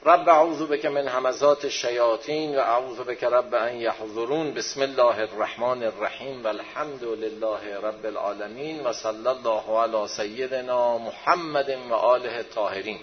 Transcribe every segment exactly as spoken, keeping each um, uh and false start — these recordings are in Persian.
رب اعوذ بک من همزات الشیاطین و اعوذ بک رب ان یحضرون. بسم الله الرحمن الرحیم و الحمد لله رب العالمین و صلی الله علی سیدنا محمد و آله الطاهرین.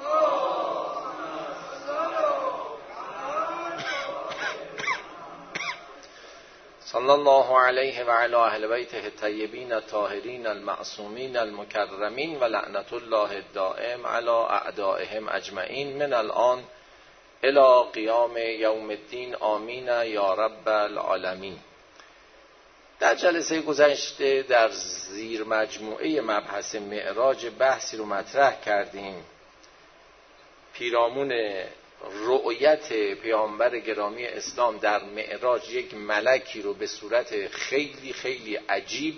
صلی الله علیه و علی اهل بیته الطیبین الطاهرین المعصومین المکرمین و لعنت الله الدائم علی اعدائهم اجمعین من الان الی قیام یوم الدین. آمین یا رب العالمین. در جلسه گذشته در زیر مجموعه مبحث معراج بحثی رو مطرح کردیم پیرامون رؤیت پیامبر گرامی اسلام در معراج یک ملکی رو به صورت خیلی خیلی عجیب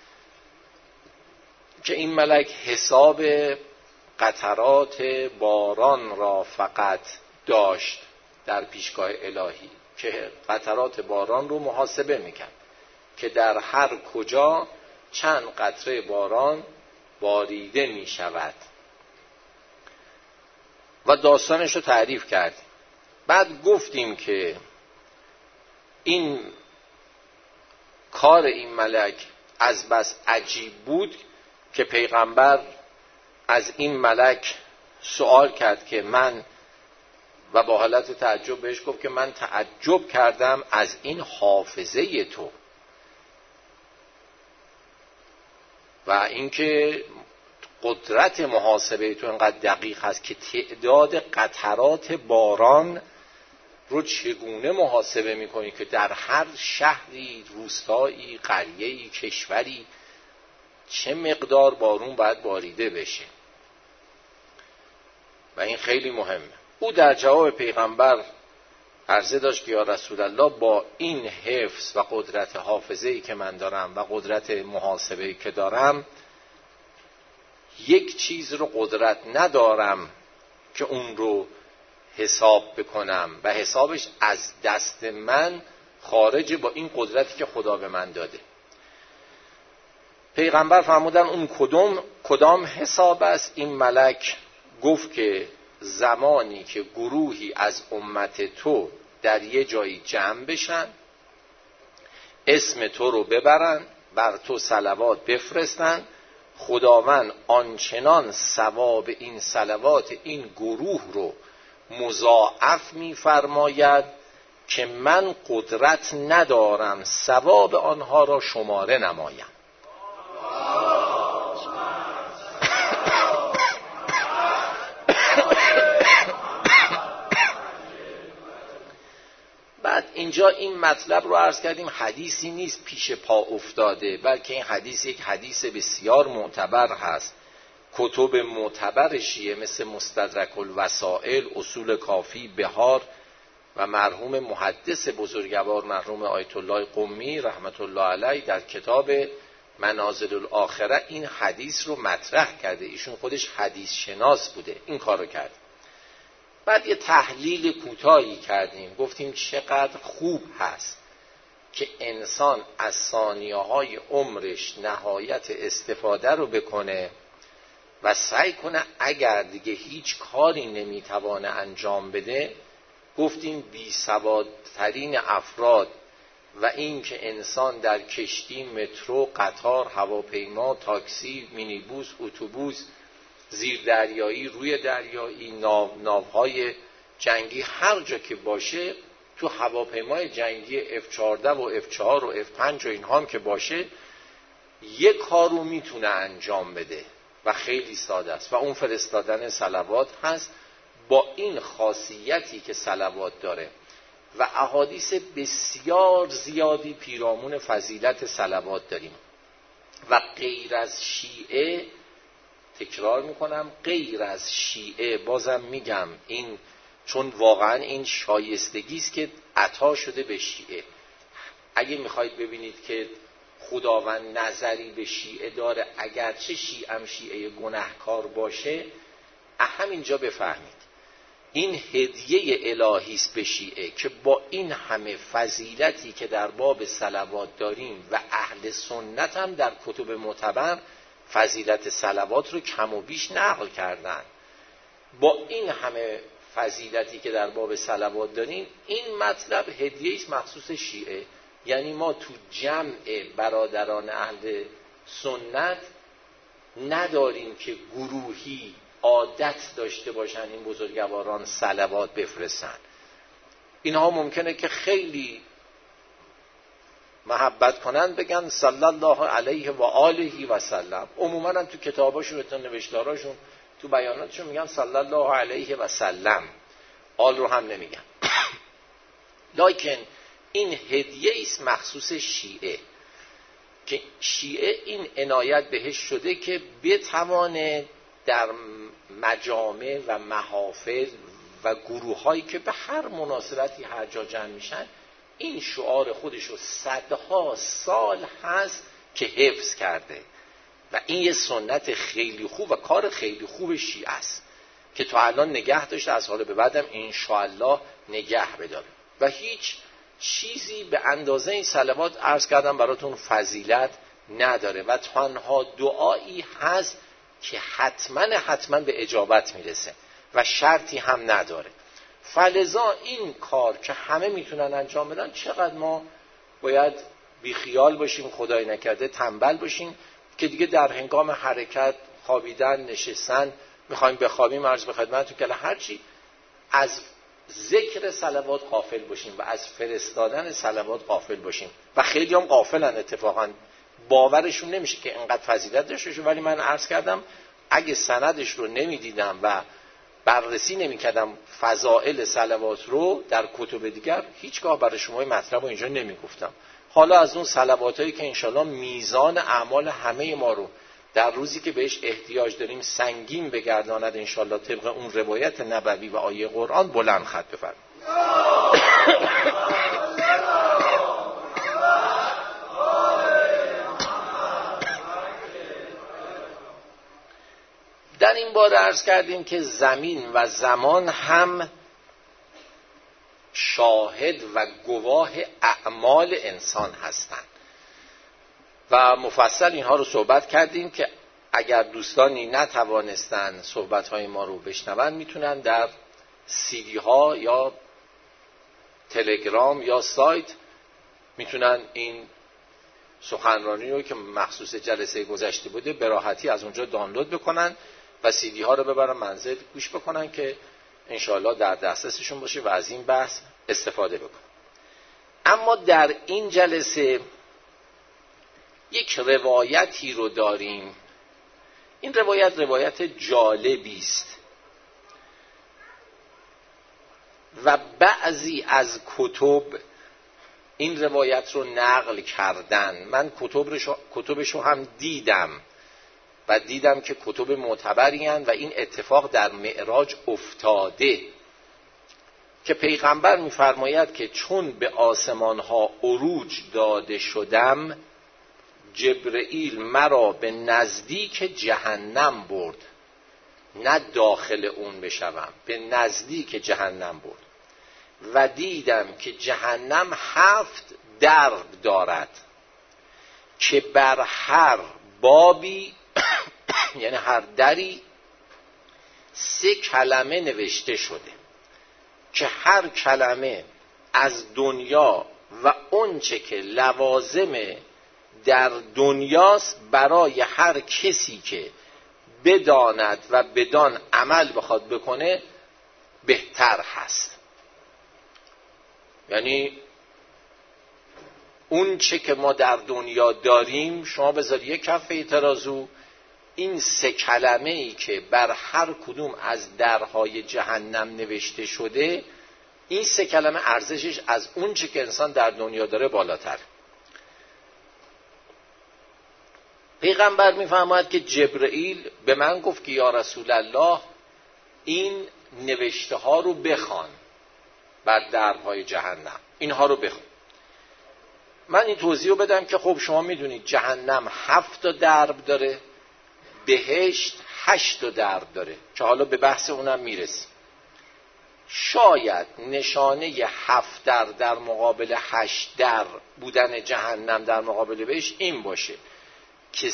که این ملک حساب قطرات باران را فقط داشت در پیشگاه الهی، که قطرات باران رو محاسبه میکرد که در هر کجا چند قطره باران باریده میشود و داستانش رو تعریف کردیم. بعد گفتیم که این کار این ملک از بس عجیب بود که پیغمبر از این ملک سوال کرد که من و با حالت تعجب بهش گفت که من تعجب کردم از این حافظه تو و اینکه قدرت محاسبه تو انقدر دقیق هست که تعداد قطرات باران رو چگونه محاسبه میکنی که در هر شهری، روستایی، قریه‌ای، کشوری چه مقدار بارون باید باریده بشه و این خیلی مهمه. او در جواب پیغمبر عرضه داشت که یا رسول الله با این حفظ و قدرت حافظه‌ای که من دارم و قدرت محاسبه‌ای که دارم یک چیز رو قدرت ندارم که اون رو حساب بکنم و حسابش از دست من خارجه با این قدرتی که خدا به من داده. پیغمبر فرمودن اون کدام کدام حساب است؟ این ملک گفت که زمانی که گروهی از امت تو در یه جایی جمع بشن، اسم تو رو ببرن، بر تو صلوات بفرستن، خداوند آنچنان ثواب این صلوات این گروه رو مضاعف می‌فرماید که من قدرت ندارم ثواب آنها را شماره نمایم. بعد اینجا این مطلب رو عرض کردیم حدیثی نیست پیش پا افتاده، بلکه این حدیث یک حدیث بسیار معتبر هست. کتب معتبر شیعه مثل مستدرک الوسائل، اصول کافی، بهار و مرحوم محدث بزرگوار مرحوم آیت الله قمی رحمت الله علیه در کتاب منازل الاخره این حدیث رو مطرح کرده. ایشون خودش حدیث شناس بوده، این کار رو کرد. بعد یه تحلیل کوتاهی کردیم، گفتیم چقدر خوب هست که انسان از ثانیه‌های عمرش نهایت استفاده رو بکنه و سعی کنه اگر دیگه هیچ کاری نمیتوانه انجام بده، گفتیم بی سوادترین افراد و این که انسان در کشتی، مترو، قطار، هواپیما، تاکسی، مینیبوس، اتوبوس، زیر دریایی، روی دریایی، ناو، ناوهای جنگی، هر جا که باشه، تو هواپیمای جنگی اف چهارده و اف چهار و اف پنج و اینها هم که باشه، یک کار رو میتونه انجام بده و خیلی ساده است و اون فرستادن صلوات هست. با این خاصیتی که صلوات داره و احادیث بسیار زیادی پیرامون فضیلت صلوات داریم و غیر از شیعه، تکرار میکنم، غیر از شیعه، بازم میگم این چون واقعا این شایستگی است که عطا شده به شیعه. اگه میخواید ببینید که خداوند نظری به شیعه داره، اگرچه شیعه هم شیعه گناهکار باشه، همینجا بفهمید این هدیه الهی است به شیعه که با این همه فضیلتی که در باب صلوات داریم و اهل سنت هم در کتب معتبر فضیلت صلوات رو کم و بیش نقل کردن، با این همه فضیلتی که در باب صلوات داریم، این مطلب هدیه است مخصوص شیعه. یعنی ما تو جمع برادران اهل سنت نداریم که گروهی عادت داشته باشن این بزرگواران صلوات بفرستن. اینها ممکنه که خیلی محبت کنن بگن صلی الله علیه و آله و سلم، عموما هم تو کتاباشون و تو نوشتاراشون تو بیاناتشون میگن صلی الله علیه و سلم، آل رو هم نمیگن. لکن این هدیه است مخصوص شیعه که شیعه این عنایت بهش شده که بتوانه در مجامع و محافل و گروه هایی که به هر مناسبتی هر جا جمع میشن این شعار خودش رو صدها سال هست که حفظ کرده و این یه سنت خیلی خوب و کار خیلی خوب شیعه است که تا الان نگه داشته، از حالا به بعدم انشاءالله نگه بداره و هیچ چیزی به اندازه این صلوات عرض کردم براتون فضیلت نداره و تنها دعایی هست که حتما حتما به اجابت میرسه و شرطی هم نداره. فلذا این کار که همه میتونن انجام بدن، چقدر ما باید بیخیال باشیم، خدای نکرده تنبل باشیم که دیگه در هنگام حرکت خوابیدن نشستن میخوایم بخوابیم، عرض به خدمتتون که هرچی از ذکر صلوات غافل باشیم و از فرستادن صلوات غافل باشیم و خیلی هم غافلن، اتفاقا باورشون نمیشه که اینقدر فضیلت داشته باشه. ولی من عرض کردم اگه سندش رو نمیدیدم و بررسی نمیکردم فضائل صلوات رو در کتب دیگر، هیچگاه برای شما این مطلب رو اینجا نمیگفتم. حالا از اون صلواتایی که انشالله میزان اعمال همه ما رو در روزی که بهش احتیاج داریم سنگین بگرداند انشالله طبق اون روایت نبوی و آیه قرآن، بلند خط بفرمایید. در این باره عرض کردیم که زمین و زمان هم شاهد و گواه اعمال انسان هستند و مفصل اینها رو صحبت کردیم که اگر دوستانی نتوانستن صحبت‌های ما رو بشنون میتونن در سیدی ها یا تلگرام یا سایت میتونن این سخنرانی رو که مخصوص جلسه گذشته بوده به راحتی از اونجا دانلود بکنن و سیدی ها رو ببرن منزل گوش بکنن که انشاءالله در دسترسشون باشه و از این بحث استفاده بکنن. اما در این جلسه یک روایتی رو داریم. این روایت روایت جالبی است و بعضی از کتب این روایت رو نقل کردن. من کتبش رو هم دیدم و دیدم که کتب معتبری هستند و این اتفاق در معراج افتاده که پیغمبر می‌فرماید که چون به آسمان ها عروج داده شدم، جبرئیل مرا به نزدیک جهنم برد، نه داخل اون بشوم، به نزدیک جهنم برد و دیدم که جهنم هفت درب دارد که بر هر بابی یعنی هر دری سه کلمه نوشته شده که هر کلمه از دنیا و اونچه که لوازم در دنیاست برای هر کسی که بداند و بدان عمل بخواد بکنه بهتر هست. یعنی اون چه که ما در دنیا داریم، شما بذار یک کفه ترازو، این سه کلمه ای که بر هر کدوم از درهای جهنم نوشته شده، این سه کلمه ارزشش از اون چه که انسان در دنیا داره بالاتر. پیغمبر میفرماید که جبرئیل به من گفت که یا رسول الله این نوشته ها رو بخوان بر درهای جهنم، اینها رو بخوان. من این توضیح رو بدم که خب شما میدونید جهنم هفت تا درب داره، بهشت هشت تا درب داره که حالا به بحث اونم میرسیم. شاید نشانه هفت در در مقابل هشت در بودن جهنم در مقابل بهشت این باشه که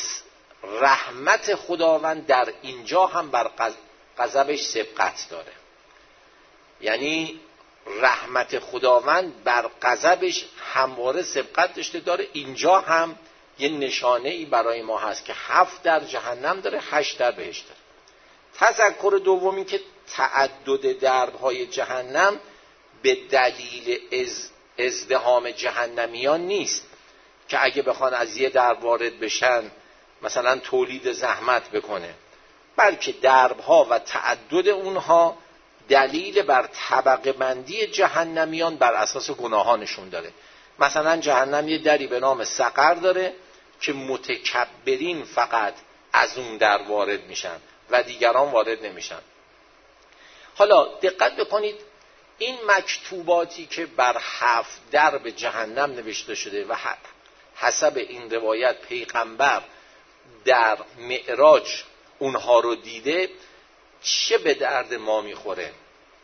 رحمت خداوند در اینجا هم بر غضبش سبقت داره. یعنی رحمت خداوند بر غضبش همواره سبقت داشته داره. اینجا هم یه نشانه ای برای ما هست که هفت در جهنم داره، هشت در بهشت داره. تذکر دومی که تعدد دربهای جهنم به دلیل از ازدحام جهنمیان نیست که اگه بخوان از یه درب وارد بشن مثلا تولید زحمت بکنه، بلکه دربها و تعدد اونها دلیل بر طبقه بندی جهنمیان بر اساس گناهانشون داره. مثلا جهنم یه دری به نام سقر داره که متکبرین فقط از اون در وارد میشن و دیگران وارد نمیشن. حالا دقت بکنید، این مکتوباتی که بر هفت درب جهنم نوشته شده و حسب این روایت پیغمبر در معراج اونها رو دیده، چه به درد ما میخوره؟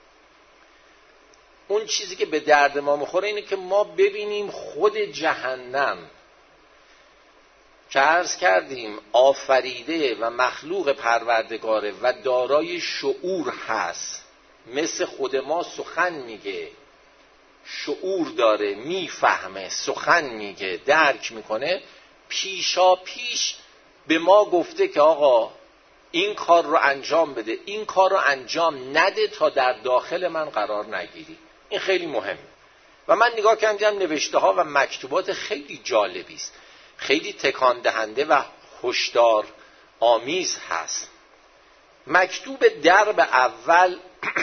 اون چیزی که به درد ما میخوره اینه که ما ببینیم خود جهنم که عرض کردیم آفریده و مخلوق پروردگاره و دارای شعور هست، مثل خود ما سخن میگه، شعور داره، میفهمه، سخن میگه، درک میکنه. پیشا پیش به ما گفته که آقا این کار رو انجام بده، این کار رو انجام نده تا در داخل من قرار نگیری. این خیلی مهمه. و من نگاه کردم نوشته ها و مکتوبات خیلی جالبی است، خیلی تکان دهنده و هشدار آمیز هست. مکتوب درب اول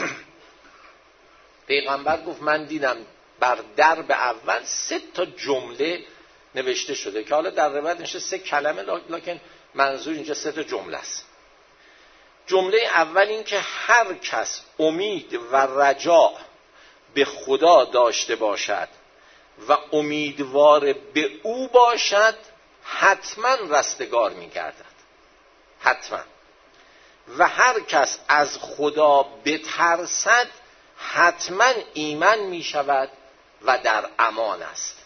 پیغمبر گفت من دیدم بر درب اول سه تا جمله نوشته شده که حالا در روایت نوشته سه کلمه، لکن منظور اینجا سه تا جمله است. جمله اول این که هر کس امید و رجا به خدا داشته باشد و امیدوار به او باشد حتما رستگار می‌گردد، حتما. و هر کس از خدا بترسد حتما ایمن می‌شود و در امان است.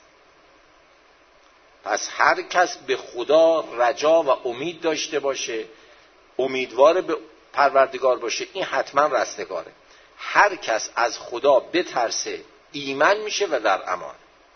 پس هر کس به خدا رجا و امید داشته باشه، امیدوار به پروردگار باشه، این حتما رستگاره. هر کس از خدا بترسه ایمن میشه و در امان.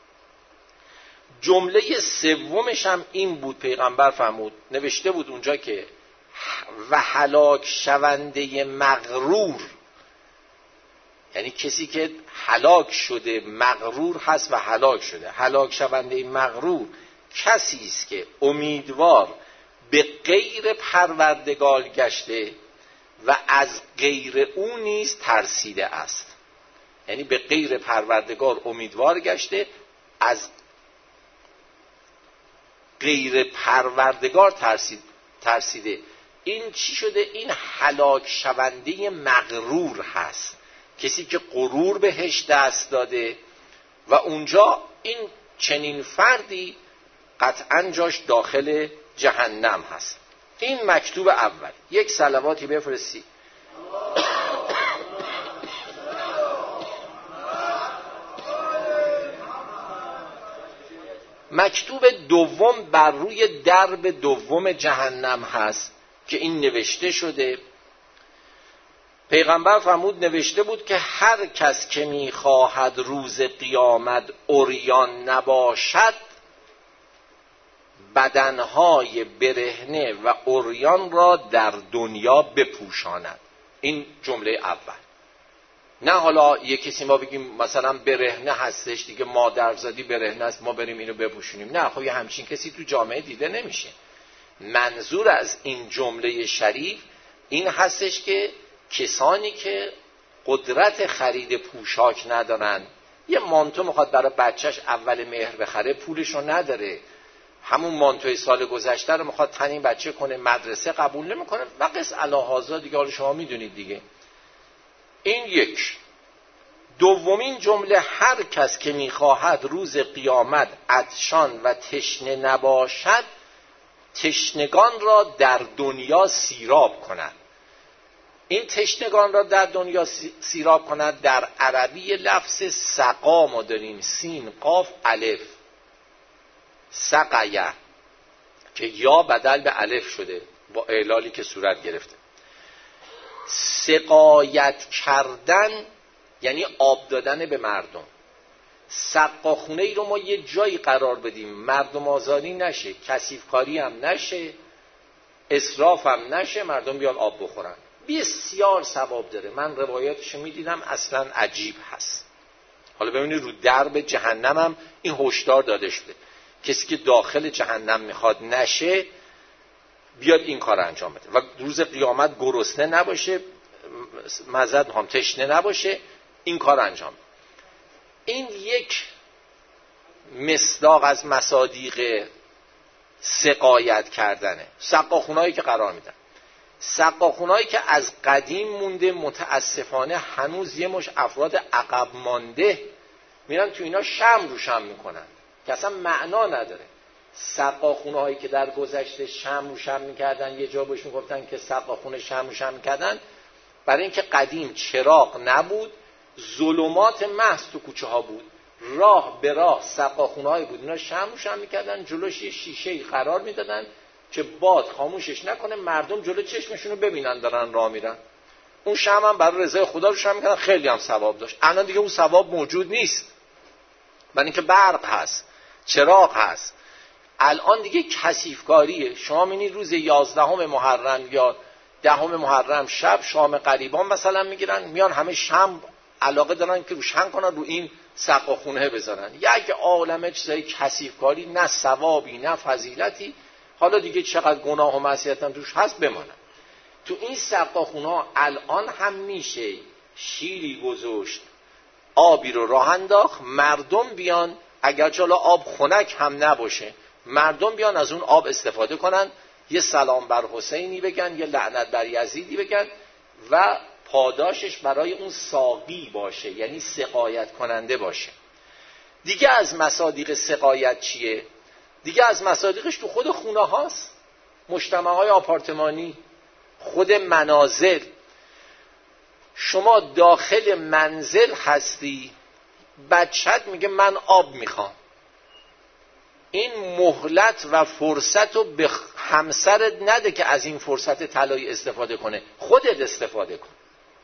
جمله سومش هم این بود، پیغمبر فرمود، نوشته بود اونجا که و هلاک شونده مغرور، یعنی کسی که هلاک شده مغرور هست و هلاک شده. هلاک شونده مغرور کسی است که امیدوار به غیر پروردگار گشته و از غیر او نیز ترسیده است. یعنی به غیر پروردگار امیدوار گشته، از غیر پروردگار ترسید ترسیده. این چی شده؟ این هلاک شونده مغرور هست، کسی که غرور بهش دست داده و اونجا این چنین فردی قطعا جاش داخل جهنم هست. این مکتوب اول. یک صلواتی بفرستی. مکتوب دوم بر روی درب دوم جهنم هست که این نوشته شده. پیغمبر فرمود نوشته بود که هر کس که می‌خواهد روز قیامت عریان نباشد بدنهای برهنه و عریان را در دنیا بپوشاند. این جمله اول. نه حالا یک کسی ما بگیم مثلا برهنه هستش دیگه، مادرزادی برهنه است ما بریم اینو بپوشونیم. نه، خب یه همچین کسی تو جامعه دیده نمیشه. منظور از این جمله شریف این هستش که کسانی که قدرت خرید پوشاک ندارن، یه مانتو میخواد برای بچهش اول مهر بخره، پولشو نداره، همون مانتوی سال گذشته رو میخواد تن این بچه کنه، مدرسه قبول نمیکنه و قص الهازا دیگه، حالا شما میدونید دیگه. این یک. دومین جمله هر کس که میخواهد روز قیامت عطشان و تشنه نباشد تشنگان را در دنیا سیراب کند. این تشنگان را در دنیا سیراب کند در عربی لفظ سقا ما داریم، سین قاف الف، سقیه که یا بدل به الف شده با اعلالی که صورت گرفته. سقایت کردن یعنی آب دادن به مردم. سقاخونه ای رو ما یه جایی قرار بدیم مردم آزاری نشه، کثیفکاری هم نشه، اسراف هم نشه، مردم بیان آب بخورن، بسیار ثواب داره. من روایاتشو میدیدم اصلا عجیب هست. حالا ببینید رو درب جهنم هم این هشدار داده شده، کسی که داخل جهنم میخواد نشه بیاد این کار انجام بده و روز قیامت گرسنه نباشه، مزد هم تشنه نباشه، این کار انجام بده. این یک مصداق از مصادیق سقایت کردنه. سقاخونهایی که قرار میدن، سقاخونهایی که از قدیم مونده، متاسفانه هنوز یه مش افراد عقب مانده میرن تو اینا شمع روشن میکنن که اصلا معنا نداره. سقاخونهایی که در گذشته شمع روشن میکردن، یه جا بهش میگفتن که سقاخونه شمع روشن میکردن، برای اینکه قدیم چراغ نبود، ظلمات محض تو کوچه ها بود، راه به راه سقاخونهایی بود، اینا شمع روشن میکردن، جلوش یه شیشه‌ای قرار میدادن که باد خاموشش نکنه، مردم جلو چشمشونو ببینن دارن راه میرن. اون شمع هم برای رضای خدا روشن میکردن، خیلی هم ثواب داشت. الان دیگه اون ثواب موجود نیست، برای اینکه برق هست، چراغ هست. الان دیگه کثیفکاریه. شما میبینید روز یازدهم محرم یا دهم محرم شب شام غریبان مثلا میگیرن، میان همه شمع علاقه دارن که روشن کنن، رو این سقاخونه بذارن. یک عالمه چیزای کثیفکاری، نه ثوابی نه فضیلتی. حالا دیگه چقدر گناه و معصیت هم توش هست بمانه. تو این سقاخونه‌ها الان هم میشه شیری گذاشت، آبی رو راه انداخت، مردم بیان، اگرچه حالا آب خنک هم نباشه، مردم بیان از اون آب استفاده کنن، یه سلام بر حسینی بگن، یه لعنت بر یزیدی بگن و پاداشش برای اون ساقی باشه، یعنی سقایت کننده باشه. دیگه از مصادیق سقایت چیه؟ دیگه از مصادیقش تو خود خونه هاست، مجتمع های آپارتمانی، خود منازل. شما داخل منزل هستی، بچت میگه من آب میخوام، این مهلت و فرصت رو به همسرت نده که از این فرصت طلایی استفاده کنه، خودت استفاده کن.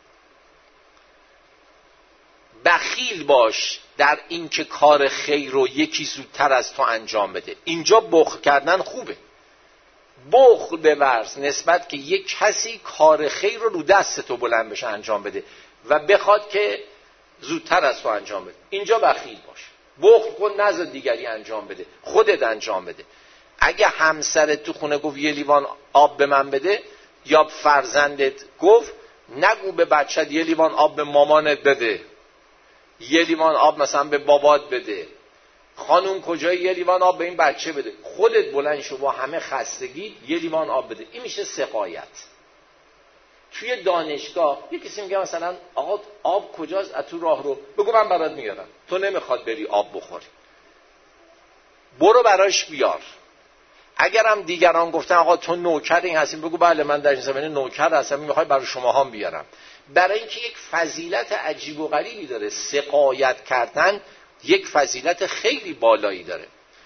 بخیل باش در این که کار خیر رو یکی زودتر از تو انجام بده. اینجا بخل کردن خوبه، بخل بورز نسبت که یک کسی کار خیر رو رو دست تو بلند بشه انجام بده و بخواد که زودتر از تو انجام بده. اینجا بخیل باش، بخل کن نذار دیگری انجام بده، خودت انجام بده. اگه همسرت تو خونه گفت یه لیوان آب به من بده، یا فرزندت گفت، نگو به بچت یه لیوان آب به مامانت بده، یه لیوان آب مثلا به بابات بده، خانوم کجای یه لیوان آب به این بچه بده. خودت بلند شو با همه خستگی یه لیوان آب بده. این میشه سقایت. توی دانشگاه یه کسی میگه مثلا آقا آب کجاست؟ از تو راه رو بگو من برات میارم. تو نمیخواد بری آب بخوری، برو براش بیار. اگرم دیگران گفتن آقا تو نوکر این هستیم، بگو بله من در این زمینه نوکر هستم، میخوای برای شما هم بیارم. برای اینکه یک فضیلت عجیب و غریبی داره. سقایت کردن یک فضیلت خیلی بالایی داره.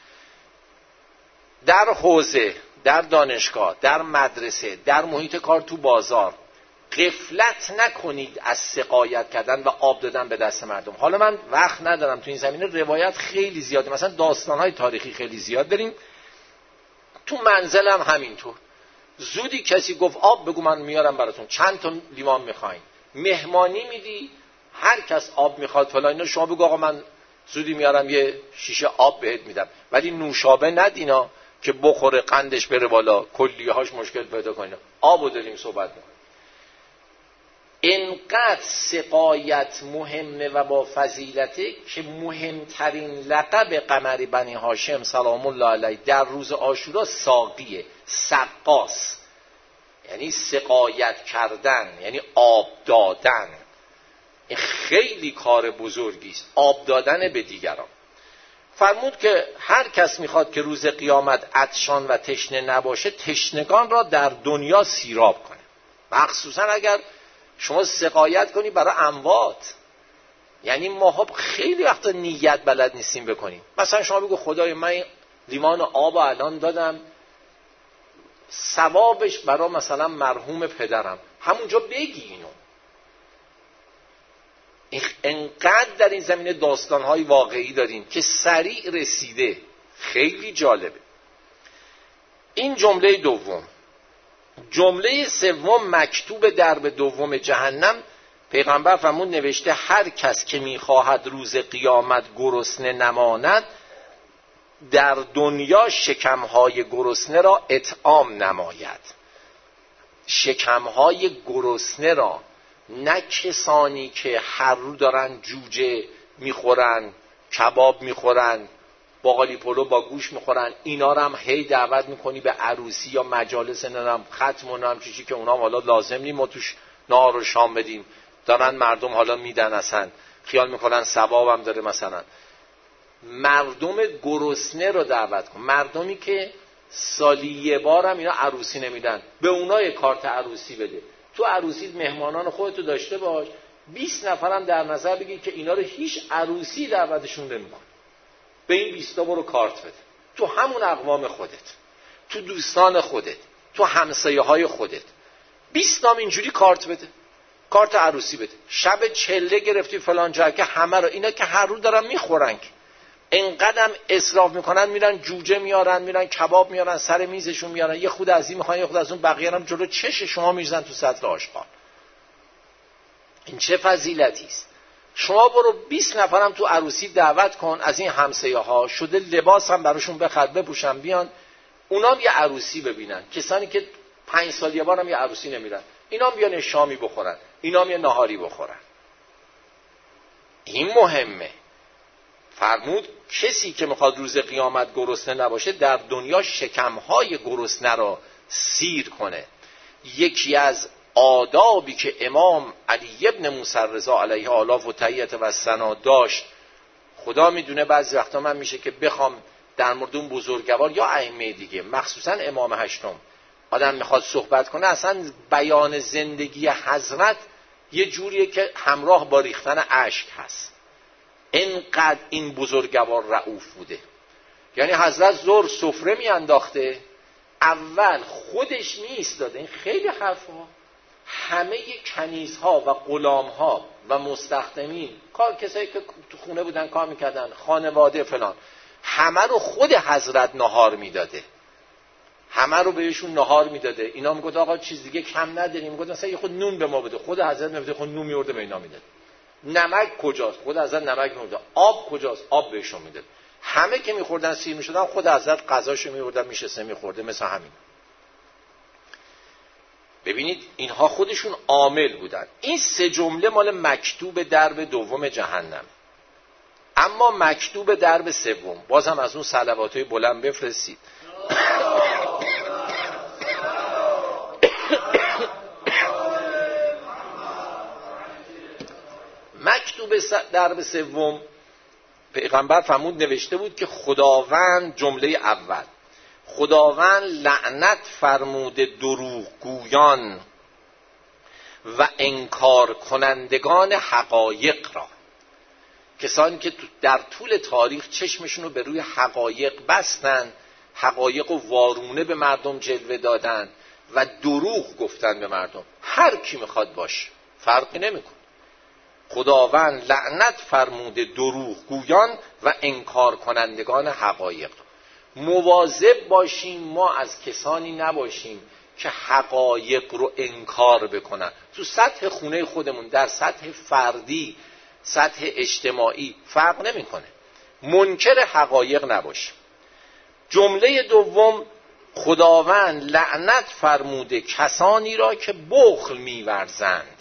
در حوزه، در دانشگاه، در مدرسه، در محیط کار، تو بازار، غفلت نکنید از سقایت کردن و آب دادن به دست مردم. حالا من وقت ندارم تو این زمینه، روایت خیلی زیاده، مثلا داستان‌های تاریخی خیلی زیاد داریم. تو منزلم همینطور. زودی کسی گفت آب، بگو من میارم براتون. چند تا لیوان میخواین؟ مهمانی میدی، هر کس آب میخواد فلان اینا، شما بگو آقا من زودی میارم یه شیشه آب بهت میدم، ولی نوشابه ندینا که بخوره قندش بره بالا، کلیه‌هاش مشکل پیدا کنه. آبو داریم صحبت میکنیم. اینقدر سقایت مهمه و با فضیلته که مهمترین لقب قمر بنی هاشم سلام الله علیه در روز عاشورا ساقیه، سقاس، یعنی سقایت کردن، یعنی آب دادن. این خیلی کار بزرگی است، آب دادن به دیگران. فرمود که هر کس میخواد که روز قیامت عطشان و تشنه نباشه، تشنگان را در دنیا سیراب کنه. مخصوصا اگر شما سقایت کنی برای اموات. یعنی ما خیلی وقتا نیت بلد نیستیم بکنیم. مثلا شما بگو خدای من لیوان آب الان دادم، ثوابش برای مثلا مرحوم پدرم، همونجا بگی اینو. این انقدر در این زمینه داستان‌های واقعی داریم که سریع رسیده. خیلی جالبه. این جمله دوم. جمله سوم مکتوب درب دوم جهنم، پیغمبر فرمود نوشته هر کس که میخواهد روز قیامت گرسنه نماند در دنیا شکمهای گرسنه را اطعام نماید. شکمهای گرسنه را، نه کسانی که هر رو دارن جوجه میخورن، کباب میخورن، باقالی پلو با گوش میخورن، اینا رو هم هی دعوت میکنی به عروسی یا مجالس ننم ختم و نم چیزی که اونا حالا لازم نیم ما توش نهار و شام بدیم، دارن مردم حالا میدن، اصلا خیال میکنن ثواب هم داره. مثلا مردم گرسنه رو دعوت کن، مردمی که سالی یه بار هم اینا عروسی نمیدن، به اونا یه کارت عروسی بده. تو عروسیت مهمانان خودتو داشته باش، بیست نفرم در نظر بگیر که اینا رو هیچ عروسی دعوتشون نمیکن، به این بیست تا برو کارت بده. تو همون اقوام خودت، تو دوستان خودت، تو همسایه های خودت، بیست تام اینجوری کارت بده، کارت عروسی بده. شب چله گرفتی فلان جا که همه رو، اینا که هر رو دارن میخورن، انقدرم اسراف میکنن، میرن جوجه میارن، میرن کباب میارن، سر میزشون میارن، یه خود از این میخوان یه خود از اون، بقیه هم جلو چش شما میریزن تو سطل آشغال. این چه فضیلتی است؟ شما برو بیست نفرم تو عروسی دعوت کن از این همسایه ها، شده لباس هم براشون بخر بپوشن بیان، اونام یه عروسی ببینن. کسانی که پنج سال یه بارم یه عروسی نمیرن، اینام بیان شامی بخورن، اینام یه نهاری بخورن. این مهمه. فرمود کسی که میخواد روز قیامت گرسنه نباشه در دنیا شکمهای گرسنه را سیر کنه. یکی از آدابی که امام علی ابن موسی رضا علیه آلاف و تحیت و ثنا داشت، خدا میدونه بعضی وقتا من میشه که بخوام در مورد اون بزرگوار یا ائمه دیگه، مخصوصا امام هشتم، آدم میخواد صحبت کنه، اصلا بیان زندگی حضرت یه جوریه که همراه با ریختن اشک هست. اینقدر این بزرگوار رؤوف بوده. یعنی حضرت ظهر سفره میانداخته، اول خودش میایستاده، این خیلی حرفا، همه کنیزها و غلامها و مستخدمین، کار کسایی که تو خونه بودن کار میکردن، خانواده فلان، همه رو خود حضرت نهار میداده، همه رو بهشون نهار میداده. اینا میگفت آقا چیز دیگه کم نداریم، میگفت مثلا یه خود نون به ما بده، خود حضرت میگفت خود نون میورده به اینا میداد. نمک کجاست؟ خود حضرت نمک میورده. آب کجاست؟ آب بهشون میداد. همه که میخوردن سیر میشدن، خود حضرت غذاشو میوردن میشسته میخورده، مثل همین. ببینید اینها خودشون عامل بودن. این سه جمله مال مکتوب درب دوم جهنم. اما مکتوب درب سوم، بازم از اون صلواتای بلند بفرستید. مکتوب درب سوم پیغمبر فرمود نوشته بود که خداوند، جمله اول، خداوند لعنت فرموده دروغگویان و انکار کنندگان حقایق را. کسانی که در طول تاریخ چشمشون رو به روی حقایق بستن، حقایق و وارونه به مردم جلوه دادن و دروغ گفتن به مردم. هر کی میخواد باشه، فرقی نمیکنه. خداوند لعنت فرموده دروغگویان و انکار کنندگان حقایق. مواظب باشیم ما از کسانی نباشیم که حقایق رو انکار بکنن. تو سطح خونه خودمون، در سطح فردی، سطح اجتماعی فرق نمیکنه، منکر حقایق نباشیم. جمله دوم، خداوند لعنت فرموده کسانی را که بخل می‌ورزند،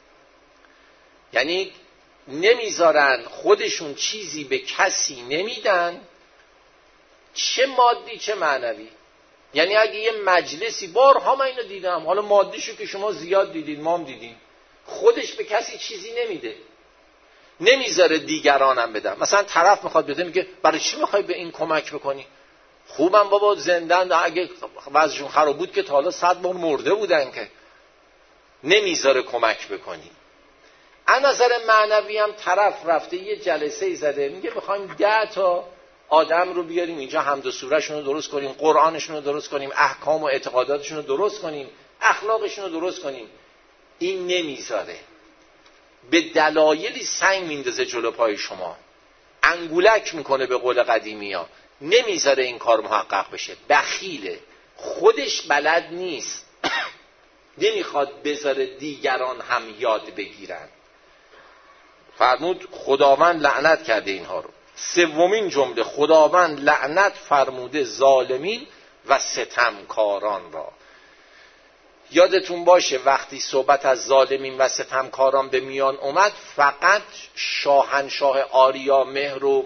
یعنی نمیذارن خودشون چیزی به کسی نمیدن، چه مادی چه معنوی. یعنی اگه یه مجلسی، بارها من اینو دیدم، حالا مادیشو که شما زیاد دیدید ما هم دیدیم، خودش به کسی چیزی نمیده، نمیذاره دیگرانم بدن. مثلا طرف میخواد بده، میگه برای چی میخوای به این کمک بکنی؟ خوبم بابا زندن، اگه وضعشون خراب بود که تا حالا صد بار مرده بودن. که نمیذاره کمک بکنی. از نظر معنوی هم طرف رفته یه جلسه ای زده، میگه میخوایم ده تا آدم رو بیاریم اینجا، حمد و سورهشون رو درست کنیم، قرآنشون رو درست کنیم، احکام و اعتقاداتشون رو درست کنیم، اخلاقشون رو درست کنیم. این نمیذاره. به دلایلی سنگ میندازه جلو پای شما، انگولک میکنه به قول قدیمی ها، نمیذاره این کار محقق بشه. بخیله، خودش بلد نیست، نمیخواد بذاره دیگران هم یاد بگیرن. فرمود خداوند لعنت کرده اینها رو. سومین جمله، خداوند لعنت فرموده ظالمین و ستمکاران را. یادتون باشه وقتی صحبت از ظالمین و ستمکاران به میان اومد، فقط شاهنشاه آریا مهر و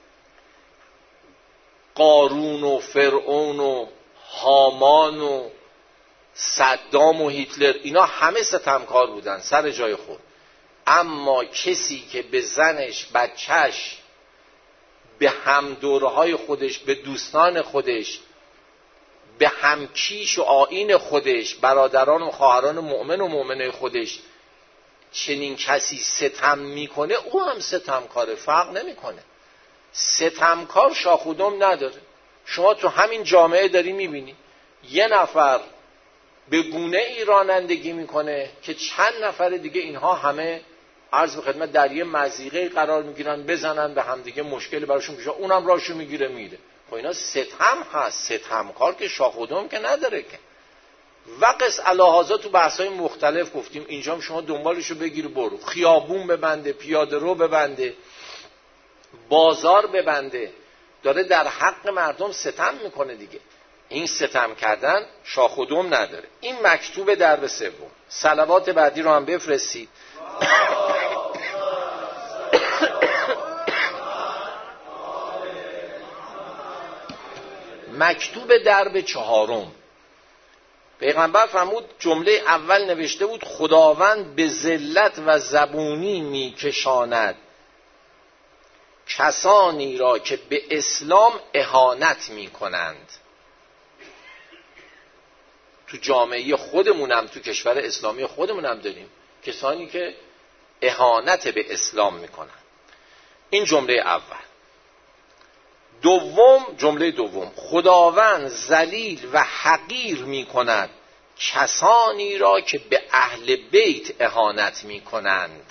قارون و فرعون و هامان و صدام و هیتلر اینا همه ستمکار بودن سر جای خود. اما کسی که به زنش، بچهش، به همدورهای خودش، به دوستان خودش، به همکیش و آیین خودش، برادران و خواهران مؤمن و مؤمنه خودش چنین کسی ستم میکنه، او هم ستمکاره، فرق نمیکنه. ستمکار شاخ و دم نداره. شما تو همین جامعه داری میبینی یه نفر به گونه ای رانندگی میکنه که چند نفر دیگه اینها همه عرض به خدمت در یه مضیقه قرار میگیرن، بزنن به هم دیگه، مشکلی براشون پیش میاد، اونم راشو میگیره میره. خب اینا ستم هست. ستمکار که شاخ و دم که نداره که. وقس الهازا تو بحث‌های مختلف گفتیم، اینجا شما دنبالشو بگیر برو، خیابون ببنده، پیاده رو ببنده، بازار ببنده، داره در حق مردم ستم میکنه دیگه. این ستم کردن شاخ و دم نداره. این مکتوب درب سوم. صلوات بعدی رو هم بفرستید. مکتوب درب چهارم. پیغمبر فرمود جمله اول نوشته بود خداوند به ذلت و زبونی میکشاند کسانی را که به اسلام اهانت میکنند. تو جامعه خودمونم، تو کشور اسلامی خودمونم داریم کسانی که اهانت به اسلام میکنن. این جمله اول. دوم، جمله دوم، خداوند ذلیل و حقیر میکند کسانی را که به اهل بیت اهانت میکنند.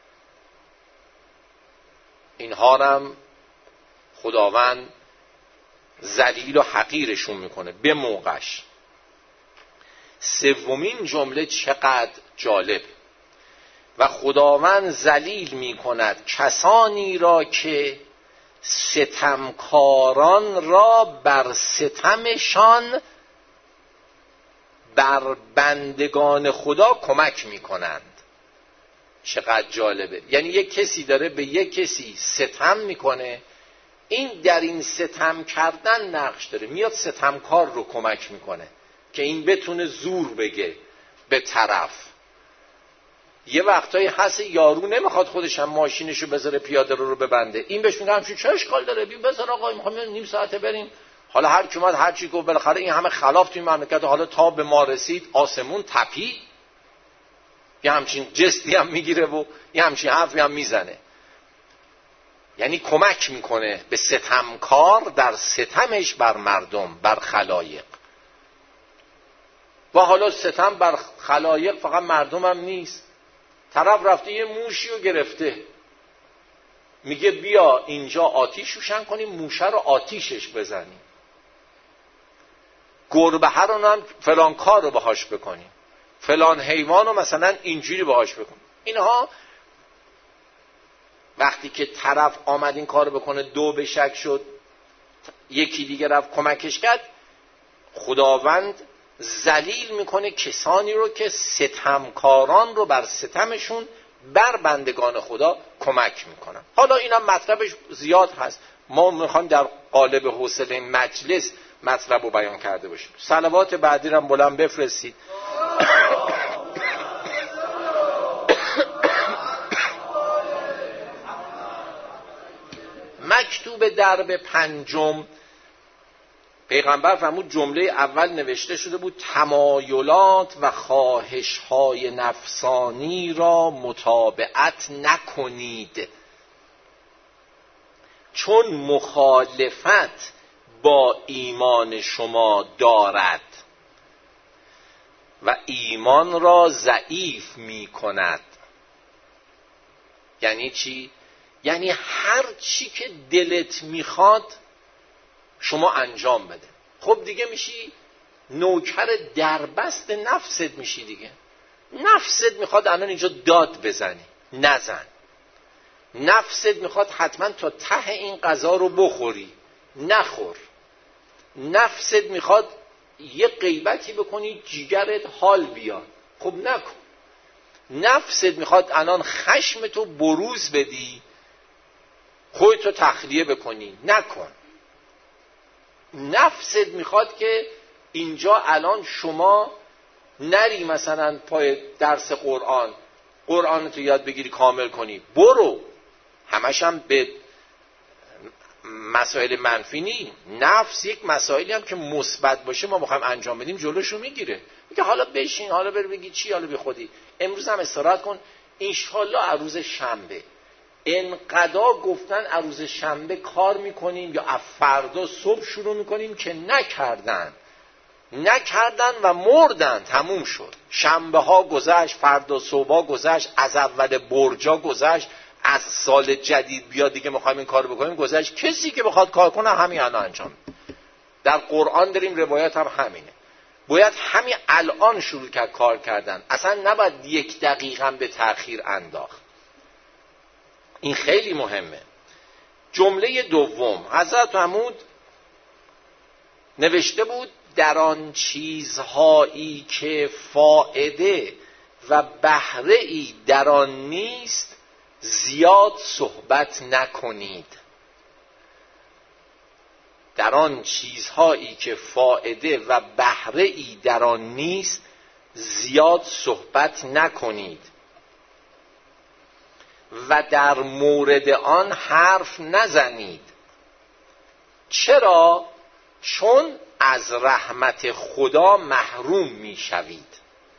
اینها هم خداوند ذلیل و حقیرشون میکنه به موقعش. سومین جمله چقدر جالب، و خداوند ذلیل میکند کسانی را که ستمکاران را بر ستمشان بر بندگان خدا کمک میکنند. چقدر جالبه. یعنی یک کسی داره به یک کسی ستم میکنه، این در این ستم کردن نقش داره، میاد ستمکار رو کمک میکنه که این بتونه زور بگه به طرف. یه وقتایی هست یارو نمیخواد خودش هم ماشینشو بذاره پیاده رو رو ببنده، این بهش میگه همچین چه اشکال داره، بی بذار آقا میخوام نیم ساعته بریم. حالا هر کی اومد هر چی گفت، بالاخره این همه خلاف توی مملکت، حالا تا به ما رسید آسمون تپی، یه همچین جستی هم میگیره و یه همچین حرفی هم میزنه. یعنی کمک میکنه به ستمکار در ستمش بر مردم، بر خلایق. و حالا ستم بر خلایق فقط مردم هم نیست. طرف رفته یه موشی رو گرفته، میگه بیا اینجا آتیش روشن کنیم، موشه رو آتیشش بزنیم، گربه ها رو هم فلان کار رو باهاش بکنیم، فلان حیوان رو مثلا اینجوری باهاش بکنیم. اینها وقتی که طرف آمد این کار بکنه، دو به شک شد، یکی دیگه رفت کمکش کرد، خداوند ذلیل میکنه کسانی رو که ستمکاران رو بر ستمشون بر بندگان خدا کمک میکنن. حالا اینم مطلبش زیاد هست، ما میخوایم در قالب حوصله مجلس مطلب رو بیان کرده باشیم. صلوات بعدی رو بلند بفرستید. مکتوب درب پنجم. پیغمبر فرمود جمله اول نوشته شده بود تمایلات و خواهش‌های نفسانی را متابعت نکنید، چون مخالفت با ایمان شما دارد و ایمان را ضعیف می کند. یعنی چی؟ یعنی هر چی که دلت میخواد شما انجام بده. خب دیگه میشی نوکر دربست نفست میشی دیگه. نفست میخواد الان اینجا داد بزنی، نزن. نفست میخواد حتما تا ته این غذا رو بخوری، نخور. نفست میخواد یه غیبتی بکنی جیگرت حال بیاد، خب نکن. نفست میخواد الان خشم تو بروز بدی، خودتو تخلیه بکنی، نکن. نفست میخواد که اینجا الان شما نری مثلا پای درس قرآن قرآن تو یاد بگیری کامل کنی، برو. همش هم به مسائل منفی نی. نفس یک مسائلی هم که مثبت باشه ما میخوایم انجام بدیم جلوشو میگیره. میگه حالا بشین، حالا بر بگی چی، حالا بی خودی امروز هم استراحت کن، انشالله عروض شنبه. انقدا گفتن عروض شنبه کار میکنیم یا از فردا صبح شروع میکنیم که نکردن نکردن و مردن، تموم شد. شنبه ها گذشت، فردا صبح ها گذشت، از اول برجا گذشت، از سال جدید بیا دیگه میخوایم این کار بکنیم گذشت. کسی که بخواد کار کنه همین الان انجام. در قرآن داریم، روایت هم همینه. باید همین الان شروع کرد کار کردن، اصلا نباید یک دقیقه به تأخیر انداخت. این خیلی مهمه. جمله دوم، حضرت محمود نوشته بود در آن چیزهایی که فایده و بهره ای در آن نیست زیاد صحبت نکنید. در آن چیزهایی که فایده و بهره ای در آن نیست زیاد صحبت نکنید و در مورد آن حرف نزنید. چرا؟ چون از رحمت خدا محروم می شوید.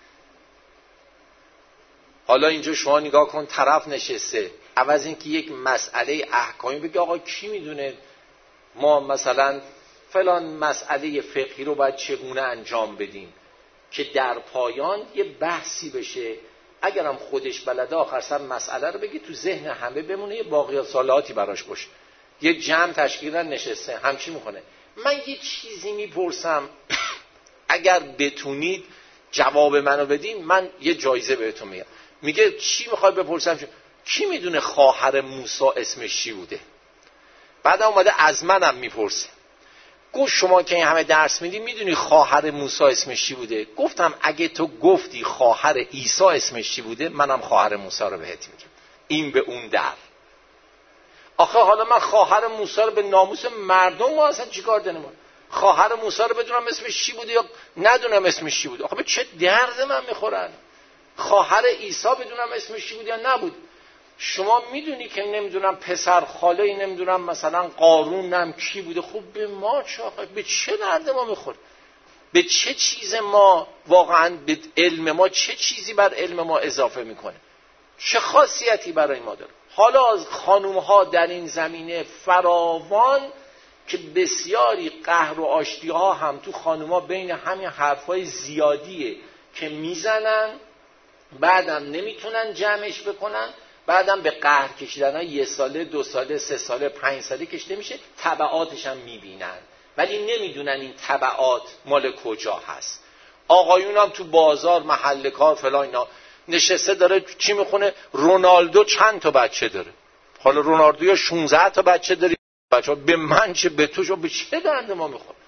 حالا اینجا شما نگاه کن، طرف نشسته، عوض اینکه یک مسئله احکامی بگه آقا کی میدونه ما مثلا فلان مسئله فقهی رو باید چگونه انجام بدیم، که در پایان یه بحثی بشه، اگرم خودش بلده آخر سر مسئله رو بگی تو ذهن همه بمونه، یه باقیات صالحاتی براش باشه. یه جمع تشکیلا نشسته همچی میکنه. من یه چیزی میپرسم اگر بتونید جواب منو بدین من یه جایزه بهتون میگم. میگه چی میخوای بپرسم؟ کی میدونه خواهر موسی اسمش چی بوده؟ بعد اومده از منم میپرسه. گفت شما که این همه درس میدی میدونی خواهر موسی اسمش چی بوده؟ گفتم اگه تو گفتی خواهر عیسی اسمش چی بوده منم خواهر موسی رو بهت میگم. این به اون در. آخه حالا من خواهر موسی رو به ناموس مردم ما اصلا چیکار دارم؟ خواهر موسی رو بدونم اسمش چی بوده یا ندونم اسمش چی بوده؟ آخه به چه درد من میخورن؟ خواهر عیسی بدونم اسمش چی بود یا نبود؟ شما میدونی که نمیدونم پسر خاله نمیدونم مثلا قارون نم کی بوده؟ خب به ما چه؟ آخه به چه درد ما میخوره؟ به چه چیز ما واقعا به علم ما چه چیزی بر علم ما اضافه میکنه؟ چه خاصیتی برای ما داره؟ حالا از خانوم ها در این زمینه فراوان که بسیاری قهر و آشتی ها هم تو خانوم ها بین همین حرفای زیادیه که میزنن، بعدم نمیتونن جمعش بکنن، بعدم به قهر کشیدن ها یه ساله دو ساله سه ساله پنج ساله کشیده میشه، تبعاتش هم میبینن ولی نمیدونن این تبعات مال کجا هست. آقایون هم تو بازار محل کار فلان اینا نشسته داره چی میخونه؟ رونالدو چند تا بچه داره؟ حالا رونالدو یا شانزده تا بچه داره، بچه ها به من چه به تو چه؟ به چه درد ما میخوره؟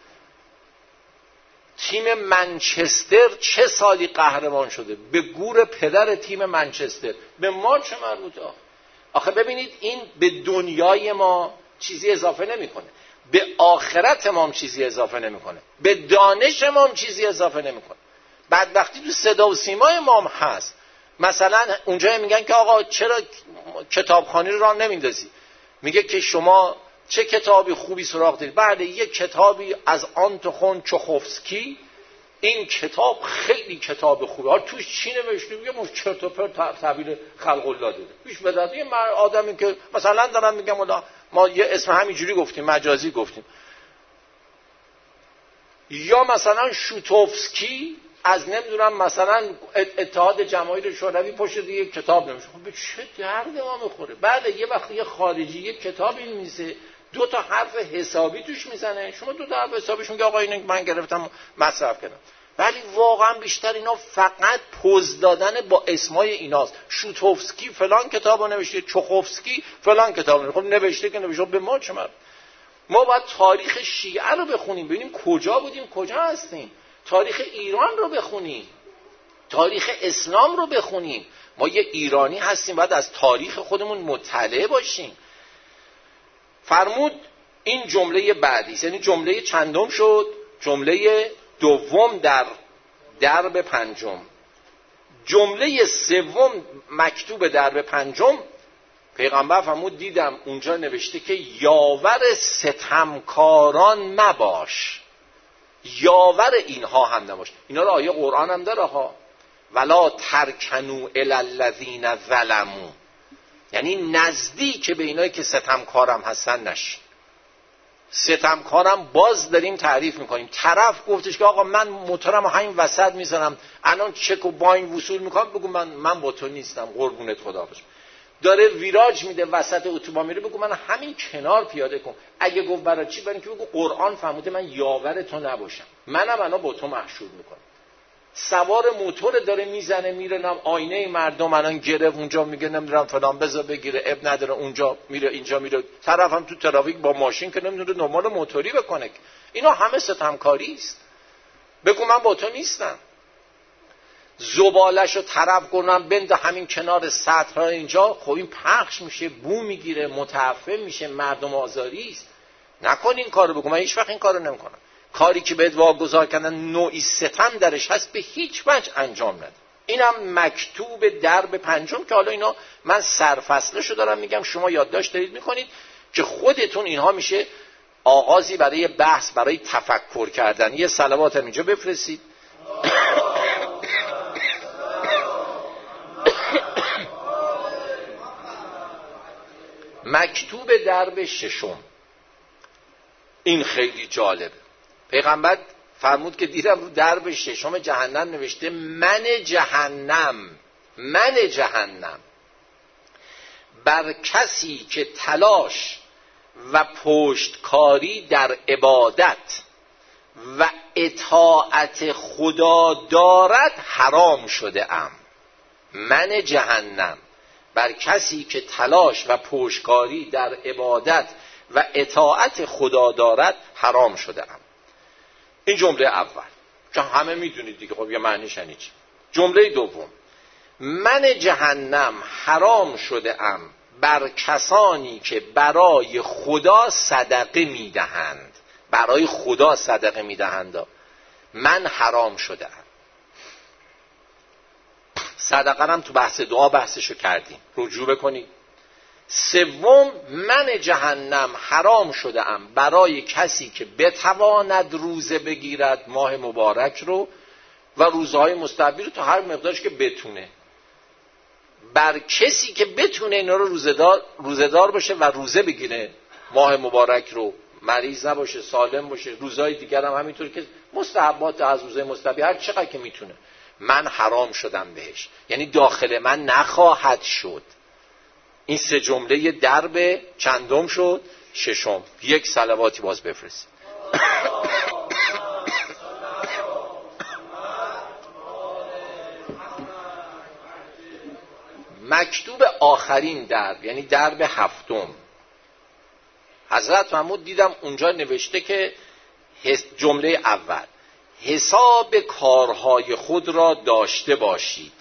تیم منچستر چه سالی قهرمان شده؟ به گور پدر تیم منچستر، به ما چه مربوطه؟ آخه ببینید این به دنیای ما چیزی اضافه نمیکنه، به آخرت ما هم چیزی اضافه نمیکنه، به دانش ما هم چیزی اضافه نمیکنه. بدبختی تو صدا و سیمای ما هم هست. مثلا اونجا میگن که آقا چرا کتابخوانی رو راه نمیندازی؟ میگه که شما چه کتابی خوبی سراغ دارید؟ بله یک کتابی از آنتون چخوفسکی، این کتاب خیلی کتاب خوبه. حالا توش چی نوشته؟ میگه مش چرت و پرت تعبیر خلق الله داده. پیش بداد یه آدمی که مثلا دارم میگم والا ما یه اسم همینجوری گفتیم، مجازی گفتیم. یا مثلا شوتوفسکی از نمیدونم مثلا اتحاد جماهیر شوروی پشت یک کتاب نمیشه. خب به چه درد ما میخوره؟ بله یه وقت یه خارجی یک کتابی می‌نویسه، دو تا حرف حسابی توش میزنه، شما دو تا حرف حسابیش میگه آقا اینو من گرفتم مصرف کردم. ولی واقعا بیشتر اینا فقط پوز دادن با اسمای ایناست. شوتوفسکی فلان کتابو نوشته، چوخوفسکی فلان کتابو نوشته. خب نوشته که نوشته، به ما چه مربوطه؟ ما باید تاریخ شیعه رو بخونیم ببینیم کجا بودیم کجا هستیم، تاریخ ایران رو بخونیم، تاریخ اسلام رو بخونیم. ما یه ایرانی هستیم، باید از تاریخ خودمون مطلع باشیم. فرمود این جمله بعدی، یعنی جمله چندم شد؟ جمله دوم در درب پنجم. جمله سوم مکتوب درب پنجم، پیغمبر فرمود دیدم اونجا نوشته که یاور ستمکاران مباش، یاور اینها هم نباش. اینا رو آیه قرآن هم داره ها، ولا ترکنوا الی الذین ظلموا، یعنی نزدیک به اینایی که ستمکارم هستن نشین. ستمکارم باز داریم تعریف میکنیم. طرف گفتش که آقا من موتورم همین وسط میزنم، الان چک و باین وصول میکنم، بگو من من با تو نیستم، قربونت خدا باش. داره ویراج میده وسط اتوبان میره، بگو من همین کنار پیاده کن. اگه گفت برای چی؟ برای اینکه بگو قرآن فرموده من یاور تو نباشم، منم الان با تو محشور میکنم. سوار موتور داره میزنه میره، نم آینه مردم الان گرفت اونجا، میگه نمیدونم فلان بذار بگیره، اب نداره، اونجا میره اینجا میره. طرف هم تو ترافیک با ماشین که نمیدونه نرمال موتوری بکنه. اینا همه ستمکاری است. بگو من با تو نیستم. زباله‌شو طرف کنم بنده همین کنار سطح اینجا، خب این پخش میشه، بو میگیره، متعفن میشه، مردم آزاری است. نکن این کارو. بگو من هیچ وقت این کارو نمیکنم. کاری که بهت واگذار کردن نوعی ستم درش هست، به هیچ وجه انجام نده. اینم مکتوب درب پنجم که حالا اینا من سرفصلشو دارم میگم، شما یادداشت دارید میکنید که خودتون اینها میشه آغازی برای بحث، برای تفکر کردن. یه صلوات هم اینجا بفرستید. مکتوب درب ششم، این خیلی جالبه. پیغمبر فرمود که دیدم رو درب ششم جهنم نوشته من جهنم، من جهنم بر کسی که تلاش و پشتکاری در عبادت و اطاعت خدا دارد حرام شده ام. من جهنم بر کسی که تلاش و پشتکاری در عبادت و اطاعت خدا دارد حرام شده ام. این جمله اول که همه میدونید دیگه، خب یه معنیش یعنی چی. جمله دوم، من جهنم حرام شده ام بر کسانی که برای خدا صدقه میدهند. برای خدا صدقه میدهند، من حرام شده ام. صدقه هم تو بحث دعا بحثشو کردیم، رجوع بکنید. سوم، من جهنم حرام شده ام برای کسی که بتواند روزه بگیرد ماه مبارک رو و روزهای مستحبی رو تا هر مقدارش که بتونه. بر کسی که بتونه اینا رو روزه‌دار روزه‌دار باشه و روزه بگیره ماه مبارک رو، مریض نباشه، سالم باشه، روزهای دیگر هم همینطور که مستحبات از روزهای مستحبی هر چقدر که میتونه، من حرام شدم بهش، یعنی داخل من نخواهد شد. این سه جمله درب چندم شد؟ ششم. یک صلواتی باز بفرست. مکتوب آخرین درب، یعنی درب هفتم، حضرت محمود دیدم اونجا نوشته که جمله اول، حساب کارهای خود را داشته باشید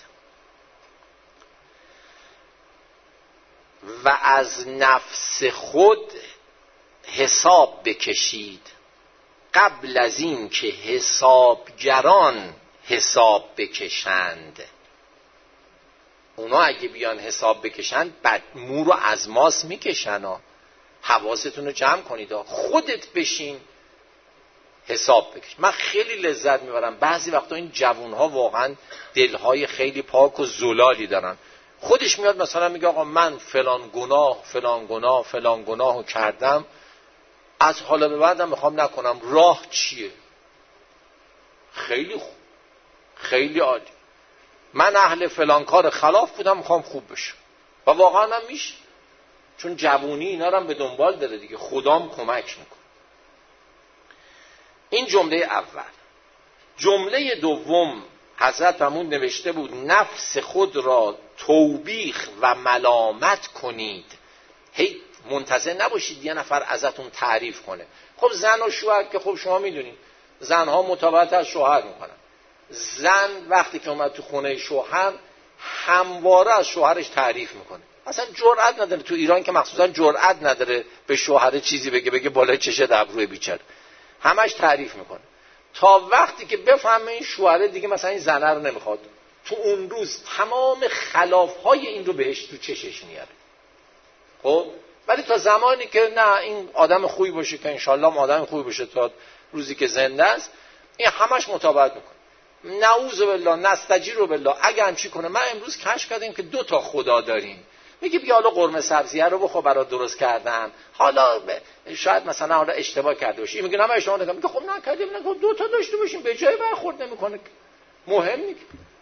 و از نفس خود حساب بکشید قبل از این که حسابگران حساب بکشند. اونا اگه بیان حساب بکشند بعد مو رو از ماس میکشن ها. حواستون رو جمع کنید ها. خودت بشین حساب بکش. من خیلی لذت میبرم بعضی وقتا این جوانها واقعا دلهای خیلی پاک و زلالی دارن. خودش میاد مثلا میگه آقا من فلان گناه فلان گناه فلان گناهو کردم، از حالا به بعدم میخوام نکنم. راه چیه؟ خیلی خوب، خیلی عالی، من اهل فلان کار خلاف بودم میخوام خوب بشم. و واقعا هم میشه، چون جوونی اینا رو هم به دنبال داره دیگه، خدام کمک میکنه. این جمله اول. جمله دوم حضرت فرمود نوشته بود نفس خود را توبیخ و ملامت کنید. هی منتظر نباشید یه نفر ازتون تعریف کنه. خب زن و شوهر که خب شما میدونید زنها مطابقت از شوهر میکنن. زن وقتی که اومد تو خونه شوهر همواره از شوهرش تعریف میکنه، اصلا جرئت نداره. تو ایران که مخصوصا جرئت نداره به شوهر چیزی بگه، بگه بالای چشه ابروی بیچاره، همش تعریف میکنه تا وقتی که بفهمه این شوهره دیگه مثلا این زنه رو نمیخواد. تو اون روز تمام خلافهای این رو بهش تو چشش میاره. خب ولی تا زمانی که نه این آدم خوبی باشه که انشالله آدم خوبی باشه تا روزی که زنده است، این همش مطابقت میکنه. نعوذ بالله نستجیر بالله. اگه همچی کنه، من امروز کشف کردیم که دو تا خدا داریم. میگه بیا حالا قرمه سبزیه رو بخور برات درست کردم، حالا شاید مثلا حالا اشتباه کرده باشی. میگه نه من اشتباه نکردم. میگه خب نکردیم، نگو دو تا داشته باشیم به جای برخورد نمیکنه، مهم نیست.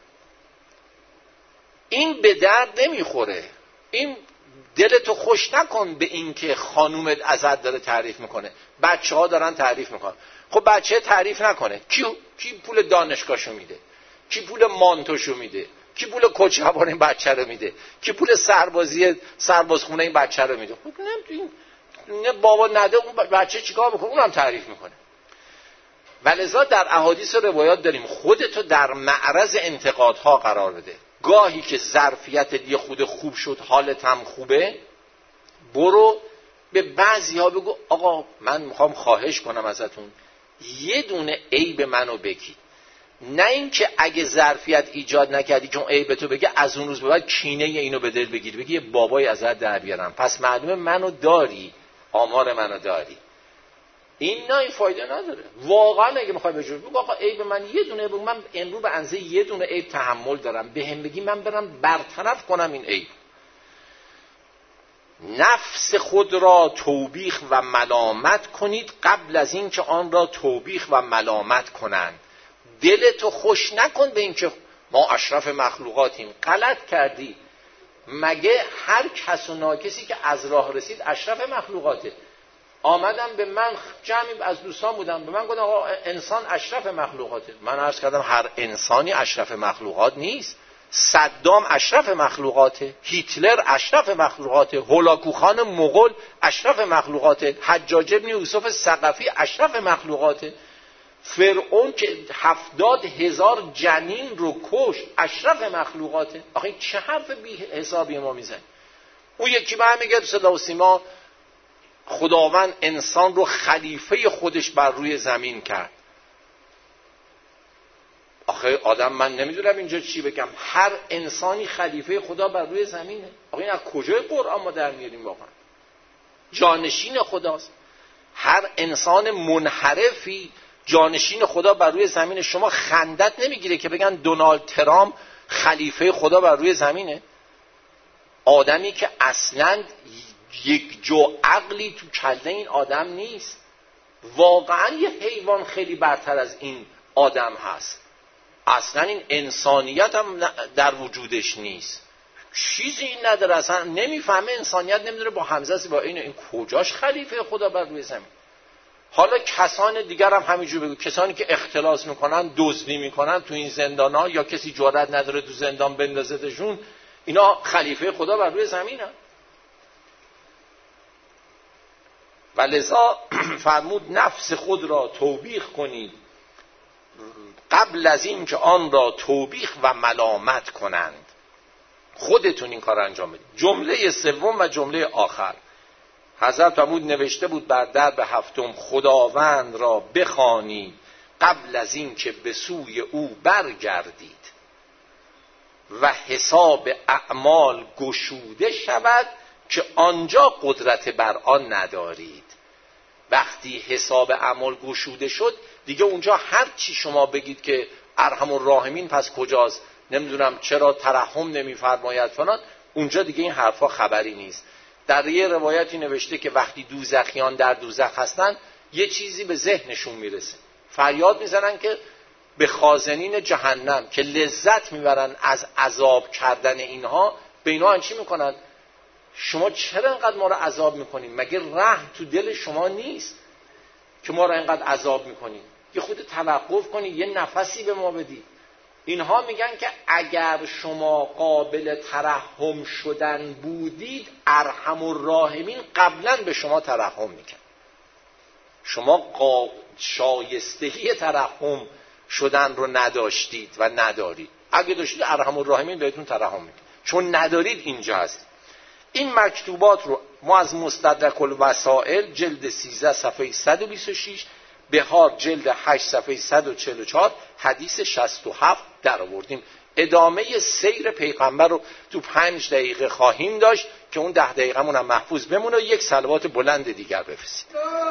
این به درد نمیخوره. این دلتو خوش نکن به این که خانومت ازت داره تعریف میکنه، بچه‌ها دارن تعریف میکنن. خب بچه تعریف نکنه، کی کی پول دانشگاهشو میده، کی پول مانتوشو میده، کی پول کوچه‌وار این بچه رو میده، کی پول سربازی سربازخونه این بچه رو میده. خب نمیدونین نه بابا نده اون بچه چیکار میکنه، اونم تعریف میکنه. ولذا در احادیث و روایات داریم خودتو در معرض انتقادها قرار بده. گاهی که ظرفیت یه خود خوب شد، حالت هم خوبه، برو به بعضی‌ها بگو آقا من میخوام خواهش کنم ازتون یه دونه عیب منو بگید. نه اینکه اگه ظرفیت ایجاد نکردی که اون عیب تو بگه از اون روز به بعد کینه اینو به دل بگیری، بگی بابای ازت در بیارم، پس معلومه منو داری، آمار منو داری. این نه، این فایده نداره. واقعا اگه میخوای بجور بگو آقا عیب من یه دونه بگو، من امروز به اندازه یه دونه عیب تحمل دارم، به هم بگی من برم برطرف کنم این عیب. نفس خود را توبیخ و ملامت کنید قبل از این که آن را توبیخ و ملامت کنند. دلتو خوش نکن به این که ما اشرف مخلوقاتیم. غلط کردی. مگه هر کس و ناکسی که از راه رسید اشرف مخلوقاته؟ آمدم به من جمعی از دوستان بودم، به من گفتن آقا انسان اشرف مخلوقاته. من عرض کردم هر انسانی اشرف مخلوقات نیست. صدام اشرف مخلوقاته، هیتلر اشرف مخلوقاته، هولاکوخان مغول اشرف مخلوقاته، حجاج بن یوسف ثقفی اشرف مخلوقاته، فرعون که هفتاد هزار جنین رو کش اشرف مخلوقاته. آخه چه حرف بی حسابی ما میزن؟ اون یکی به هم میگه صدا و سیما خداوند انسان رو خلیفه خودش بر روی زمین کرد. آخه آدم من نمیدونم اینجا چی بگم، هر انسانی خلیفه خدا بر روی زمینه. آخه این از کجای قرآن ما در میاریم؟ واقعا جانشین خداست. هر انسان منحرفی جانشین خدا بر روی زمینه. شما خندت نمیگیره که بگن دونالد ترامپ خلیفه خدا بر روی زمینه؟ آدمی که اصلاً یک جو عقلی تو کله این آدم نیست. واقعا یه حیوان خیلی برتر از این آدم هست. اصلا این انسانیت هم در وجودش نیست، چیزی این نداره، اصلا نمیفهمه انسانیت، نمیدونه با همزه با این این کجاش خلیفه خدا بر روی زمین. حالا کسان دیگر هم همینجور بگو، کسانی که اختلاس میکنن، دزدی میکنن تو این زندانا، یا کسی جرئت نداره تو زندان بندازتشون، اینا خلیفه خدا بر روی زمین هم. ولذا فرمود نفس خود را توبیخ کنید قبل از این که آن را توبیخ و ملامت کنند. خودتون این کار انجام بدید. جمله سوم و جمله آخر حضرت فرمود نوشته بود بر درب هفتم خداوند را بخوانید قبل از این که به سوی او برگردید و حساب اعمال گشوده شود که آنجا قدرت بر آن ندارید. وقتی حساب اعمال گشوده شد دیگه اونجا هر چی شما بگید که ارحم الراحمین پس کجاست، نمیدونم چرا ترحم نمیفرماید فلان، اونجا دیگه این حرفا خبری نیست. در یه روایتی نوشته که وقتی دوزخیان در دوزخ هستن یه چیزی به ذهنشون میرسه، فریاد میزنن که به خازنین جهنم که لذت میبرن از عذاب کردن اینها، به اینها چی میکنن؟ شما چرا اینقدر ما رو عذاب میکنین؟ مگه رحم تو دل شما نیست که ما رو اینقدر عذاب میکنین؟ یه خود توقف کنید، یه نفسی به ما بدید. اینها میگن که اگر شما قابل ترحم شدن بودید، ارحم الراحمین قبلا به شما ترحم میکرد. شما قا... شایستگی ترحم شدن رو نداشتید و ندارید. اگه داشتید ارحم الراحمین بهتون ترحم میکرد، چون ندارید اینجا هست. این مکتوبات رو ما از مستدرک الوسائل جلد سیزده صفحه صد و بیست و شش، بهار جلد هشت صفحه صد و چهل و چهار، حدیث شصت و هفت در آوردیم. ادامه سیر پیغمبر رو تو پنج دقیقه خواهیم داشت که اون ده دقیقه مون هم محفوظ بمونه و یک صلوات بلند دیگر بفرستیم.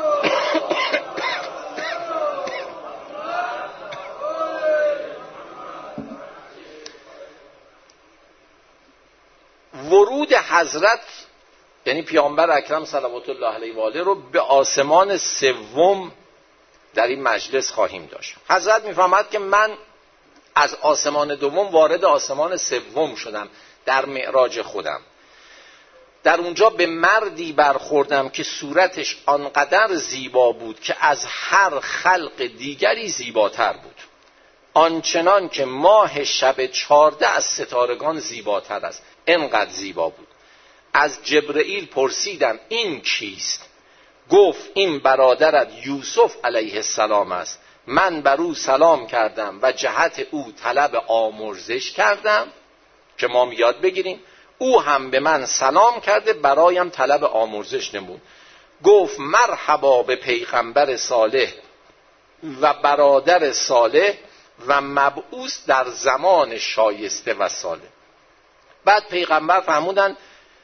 ورود حضرت یعنی پیامبر اکرم صلوات الله علیه و آله رو به آسمان سوم در این مجلس خواهیم داشت. حضرت میفرماد که من از آسمان دوم وارد آسمان سوم شدم در معراج خودم. در اونجا به مردی برخوردم که صورتش آنقدر زیبا بود که از هر خلق دیگری زیباتر بود، آنچنان که ماه شب چارده از ستارگان زیباتر است. انقدر زیبا بود. از جبرئیل پرسیدم این کیست؟ گفت این برادرت یوسف علیه السلام است. من بر او سلام کردم و جهت او طلب آمرزش کردم که ما یاد بگیریم. او هم به من سلام کرده، برایم طلب آمرزش نمود. گفت مرحبا به پیغمبر صالح و برادر صالح و مبعوث در زمان شایسته و صالح. بعد پیغمبر فرمودن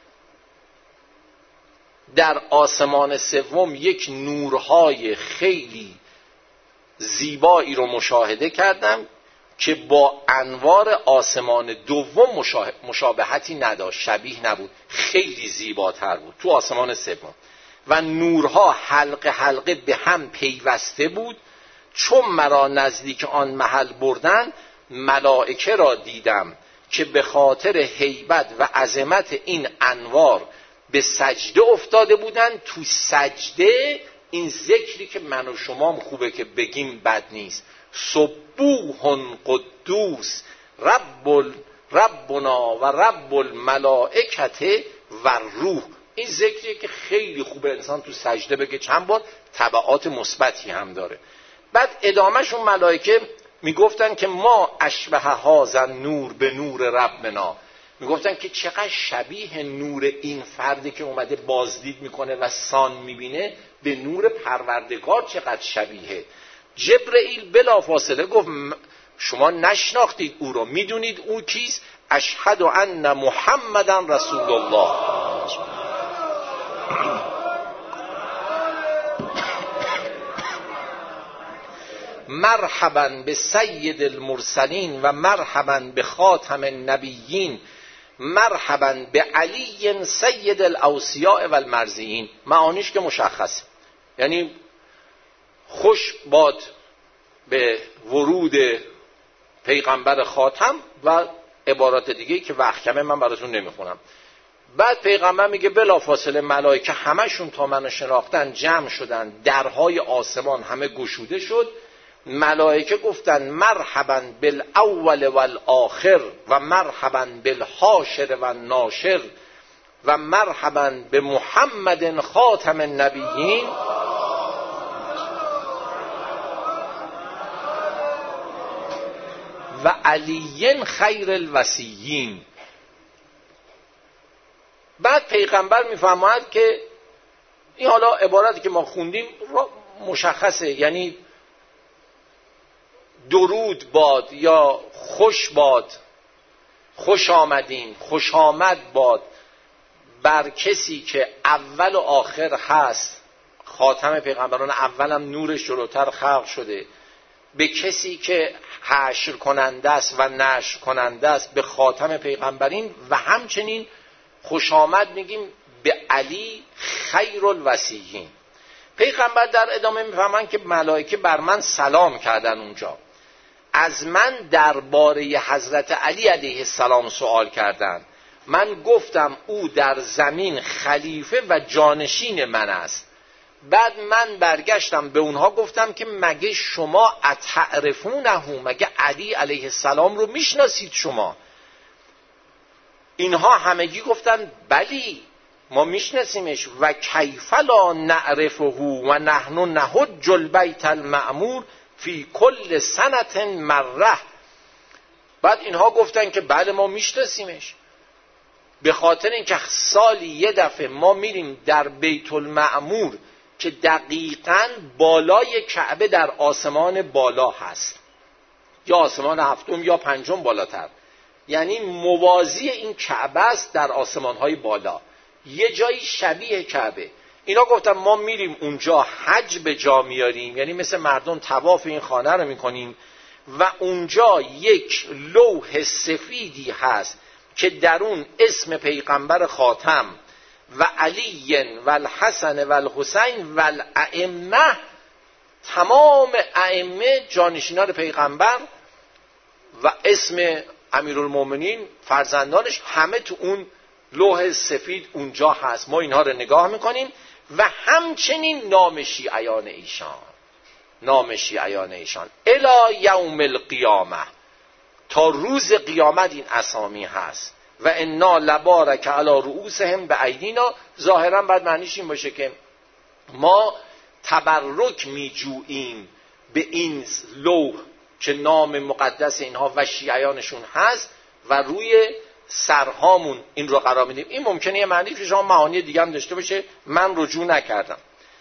در آسمان سوم یک نورهای خیلی زیبایی رو مشاهده کردم که با انوار آسمان دوم مشابهتی نداشت، شبیه نبود، خیلی زیباتر بود تو آسمان سوم. و نورها حلقه حلقه به هم پیوسته بود. چون مرا نزدیک آن محل بردن، ملائکه را دیدم که به خاطر هیبت و عظمت این انوار به سجده افتاده بودند. تو سجده این ذکری که من و شما خوبه که بگیم بد نیست، سبوح قدوس رب ربنا و رب الملائکه و روح. این ذکریه که خیلی خوبه انسان تو سجده بگه چند بار، تبعات مثبتی هم داره. بعد ادامهشون ملائکه میگفتن که ما اشبه هذا نور به نور ربنا، میگفتن که چقدر شبیه نور این فردی که اومده بازدید میکنه و سان میبینه به نور پروردگار، چقدر شبیه. جبرئیل بلا فاصله گفت شما نشناختید او رو، میدونید او کیست؟ اشهد ان محمدا رسول الله. مرحبا به سید المرسلین و مرحبا به خاتم النبیین، مرحبا به علی سید الاوصیاء و المرضیین. معانیش که مشخصه، یعنی خوش باد به ورود پیغمبر خاتم و عبارات دیگه که وقت کمه من براتون نمیخونم. بعد پیغمبر میگه بلافاصله ملائکه همشون تا منو شناختن جمع شدن، درهای آسمان همه گشوده شد. ملائکه گفتن مرحبا بالاول والآخر و مرحبا بالحاشر و الناشر و مرحبا به محمد خاتم النبیین و علی خیر الوصیین. بعد پیغمبر میفرماید که این حالا عبارتی که ما خوندیم مشخصه، یعنی درود باد یا خوش باد، خوش آمدین، خوش آمد باد بر کسی که اول و آخر هست، خاتم پیغمبران، اولم نورش جلوتر خلق شده، به کسی که حشر کننده است و نشر کننده است به خاتم پیغمبرین، و همچنین خوش آمد میگیم به علی خیر الوصیین. پیغمبر در ادامه میفهمن که ملائکه بر من سلام کردن اونجا. از من درباره حضرت علی علیه السلام سوال کردند. من گفتم او در زمین خلیفه و جانشین من است. بعد من برگشتم به اونها گفتم که مگه شما اتعرفونه، مگه علی علیه السلام رو میشناسید شما؟ اینها همگی گفتن بلی ما میشناسیمش. و کیف لا نعرفه و نحن نحج البیت المعمور فی کل سنت مره. بعد اینها گفتن که بله ما میشناسیمش، به خاطر اینکه سالی یه دفعه ما میریم در بیت المعمور که دقیقاً بالای کعبه در آسمان بالا هست، یا آسمان هفتم یا پنجم بالاتر، یعنی موازی این کعبه است در آسمان‌های بالا، یه جایی شبیه کعبه. اینا گفتن ما میریم اونجا حج به جا میاریم، یعنی مثل مردم طواف این خانه رو میکنیم و اونجا یک لوح سفیدی هست که در اون اسم پیغمبر خاتم و علی و الحسن و الحسین و الائمه، تمام ائمه جانشینان پیغمبر و اسم امیرالمومنین فرزندانش همه تو اون لوح سفید اونجا هست. ما اینها رو نگاه میکنیم و همچنین نام شیعیان ایشان، نام شیعیان ایشان الی یوم القیامه، تا روز قیامت این اسامی هست. و انا لبارک علی رؤوسهم بایدینا، ظاهرا بعد معنیش این باشه که ما تبرک میجوییم به این لوح که نام مقدس اینها و شیعیانشون هست و روی سرهامون این رو قرار میدیم. این ممکنه یه معنی که شما معانی دیگه هم داشته باشه، من رجوع نکردم.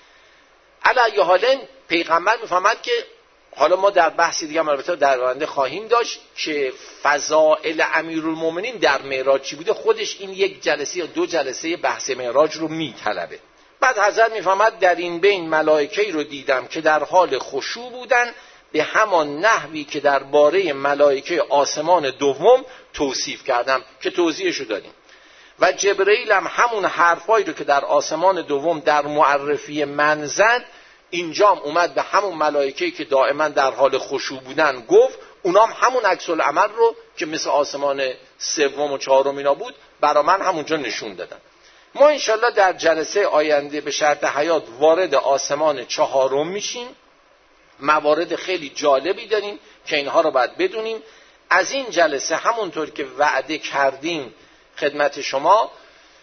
علی حالن پیغمبر میفهمد که حالا ما در بحثی دیگه هم البته در آینده خواهیم داشت که فضائل امیرالمومنین در معراج چی بوده. خودش این یک جلسه یا دو جلسه بحث معراج رو میطلبه. بعد حضرت میفهمد در این بین ملائکه‌ای رو دیدم که در حال خشوع بودن، به همان نحوی که درباره ملائکه آسمان دوم توصیف کردم که توضیحشو دادیم. و جبرئیل هم همون حرفایی رو که در آسمان دوم در معرفی من زد، اینجا هم اومد به همون ملائکه‌ای که دائما در حال خشوع بودن گفت. اونام همون عکس العمل رو که مثل آسمان سوم و چهارم اینا بود برا من همونجا نشون دادن. ما انشالله در جلسه آینده به شرط حیات وارد آسمان چهارم میشیم. موارد خیلی جالبی داریم که اینها رو باید بدونیم. از این جلسه همونطور که وعده کردیم خدمت شما،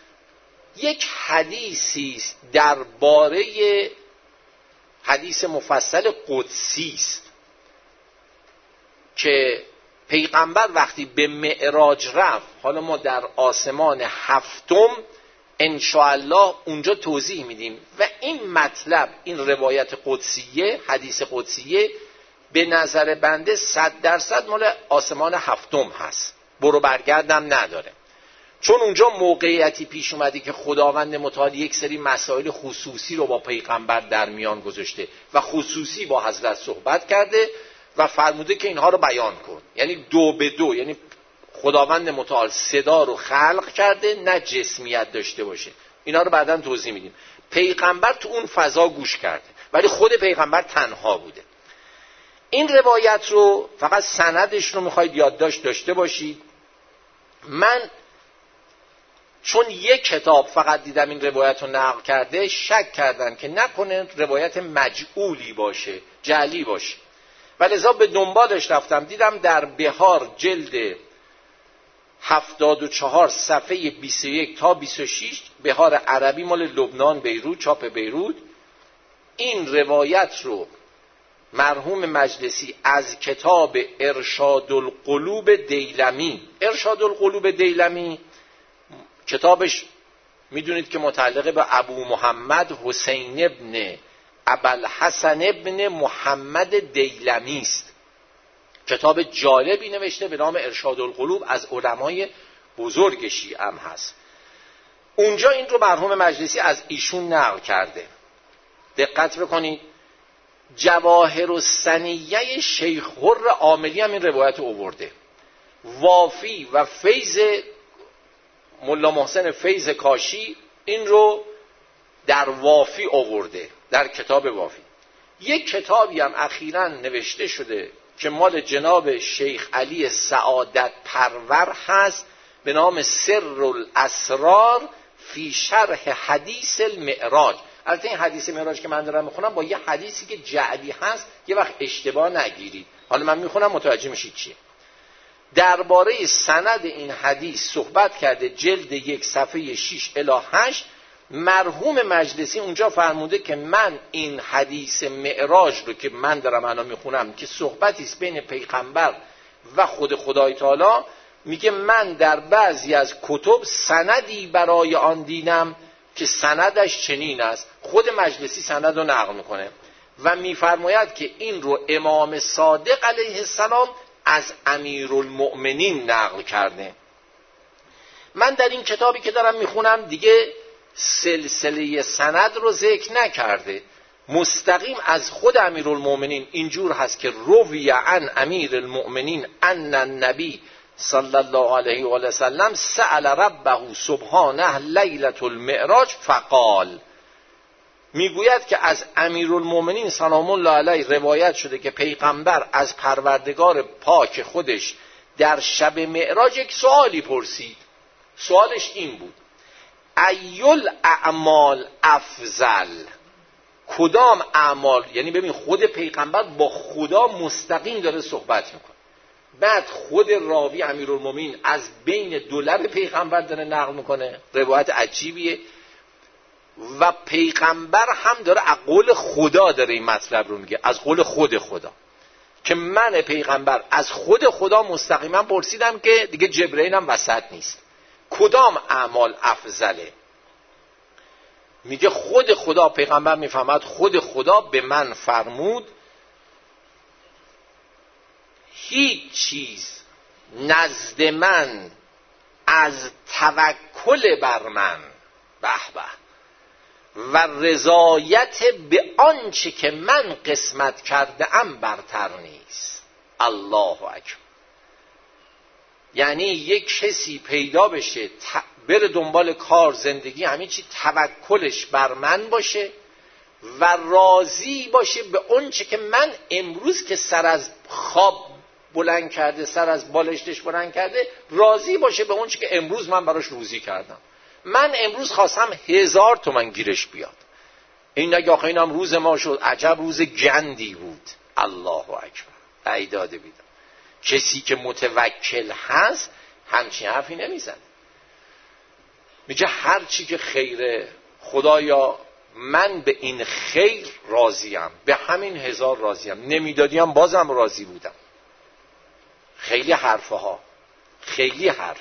یک حدیثی است درباره حدیث مفصل قدسی است که پیغمبر وقتی به معراج رفت، حالا ما در آسمان هفتم انشاءالله اونجا توضیح میدیم و این مطلب، این روایت قدسیه، حدیث قدسیه، به نظر بنده صد درصد مال آسمان هفتم هست، برو برگردم نداره. چون اونجا موقعیتی پیش اومده که خداوند متعال یک سری مسائل خصوصی رو با پیغمبر در میان گذاشته و خصوصی با حضرت صحبت کرده و فرموده که اینها رو بیان کن. یعنی دو به دو، یعنی خداوند متعال صدا رو خلق کرده، نه جسمیت داشته باشه. اینا رو بعداً توضیح میدیم. پیغمبر تو اون فضا گوش کرده ولی خود پیغمبر تنها بوده. این روایت رو فقط سندش رو میخواید یادداشت داشته باشید. من چون یک کتاب فقط دیدم این روایت رو نقل کرده، شک کردم که نکنه روایت مجعولی باشه، جعلی باشه، ولذا به دنبالش رفتم. دیدم در بهار جلد هفتاد و چهار صفحه بیست و یک تا بیست و شش، بهار عربی مال لبنان، بیروت، چاپ بیروت، این روایت رو مرحوم مجلسی از کتاب ارشاد القلوب دیلمی، ارشاد القلوب دیلمی کتابش میدونید که متعلق به ابو محمد حسین ابن ابوالحسن ابن محمد دیلمی است. کتاب جالبی نوشته به نام ارشاد القلوب، از علمای بزرگ شیعه هم هست. اونجا این رو مرحوم مجلسی از ایشون نقل کرده. دقت بکنید، جواهر السنیه شیخ حر عاملی هم این روایت رو آورده. وافی و فیض ملا محسن فیض کاشی این رو در وافی آورده، در کتاب وافی. یک کتابی هم اخیراً نوشته شده که مال جناب شیخ علی سعادت پرور هست به نام سر الاسرار فی شرح حدیث المعراج. البته این حدیث معراج که من دارم میخونم با یه حدیثی که جعلی هست یه وقت اشتباه نگیرید. حالا من میخونم متوجه میشید چیه. درباره سند این حدیث صحبت کرده، جلد یک صفحه شش الی هشت. مرحوم مجلسی اونجا فرموده که من این حدیث معراج رو که من دارم الان میخونم که صحبتی است بین پیغمبر و خود خدای تعالی، میگه من در بعضی از کتب سندی برای آن دیدم که سندش چنین است. خود مجلسی سند رو نقل میکنه و میفرماید که این رو امام صادق علیه السلام از امیرالمؤمنین نقل کرده. من در این کتابی که دارم میخونم دیگه سلسله سند رو ذکر نکرده، مستقیم از خود امیرالمؤمنین اینجور هست که روی عن امیرالمؤمنین ان النبی صلی الله علیه و آله وسلم سأل ربه سبحانه لیلة المعراج فقال. میگوید که از امیرالمؤمنین سلام الله علیه روایت شده که پیغمبر از پروردگار پاک خودش در شب معراج یک سوالی پرسید. سوالش این بود: ایل اعمال افضل، کدام اعمال، یعنی ببین خود پیغمبر با خدا مستقیم داره صحبت میکنه، بعد خود راوی امیرالمومنین از بین دو لب پیغمبر داره نقل میکنه، روایت عجیبیه، و پیغمبر هم داره از قول خدا داره این مطلب رو میگه، از قول خود خدا، که من پیغمبر از خود خدا مستقیما پرسیدم که دیگه جبرئیل هم وسط نیست، کدام اعمال افضله. میگه خود خدا، پیغمبر میفهمد خود خدا به من فرمود هیچ چیز نزد من از توکل بر من به به و رضایت به آنچه که من قسمت کرده ام برتر نیست. الله اکبر. یعنی یک کسی پیدا بشه بره دنبال کار، زندگی، همین چی توکلش بر من باشه و راضی باشه به آنچه که من امروز که سر از خواب بلند کرده، سر از بالشتش بلند کرده، راضی باشه به آنچه که امروز من براش روزی کردم. من امروز خواستم هزار تومن گیرش بیاد، این نگه آخه اینم روز ما شد، عجب روز گندی بود. الله اکبر. ای داده بیدم. کسی که متوکل هست همچین حرفی نمیزنه، میگه هر چی که خیره خدایا من به این خیر راضیم، به همین هزار راضیم، نمیدادیم بازم راضی بودم. خیلی حرفه ها، خیلی حرف.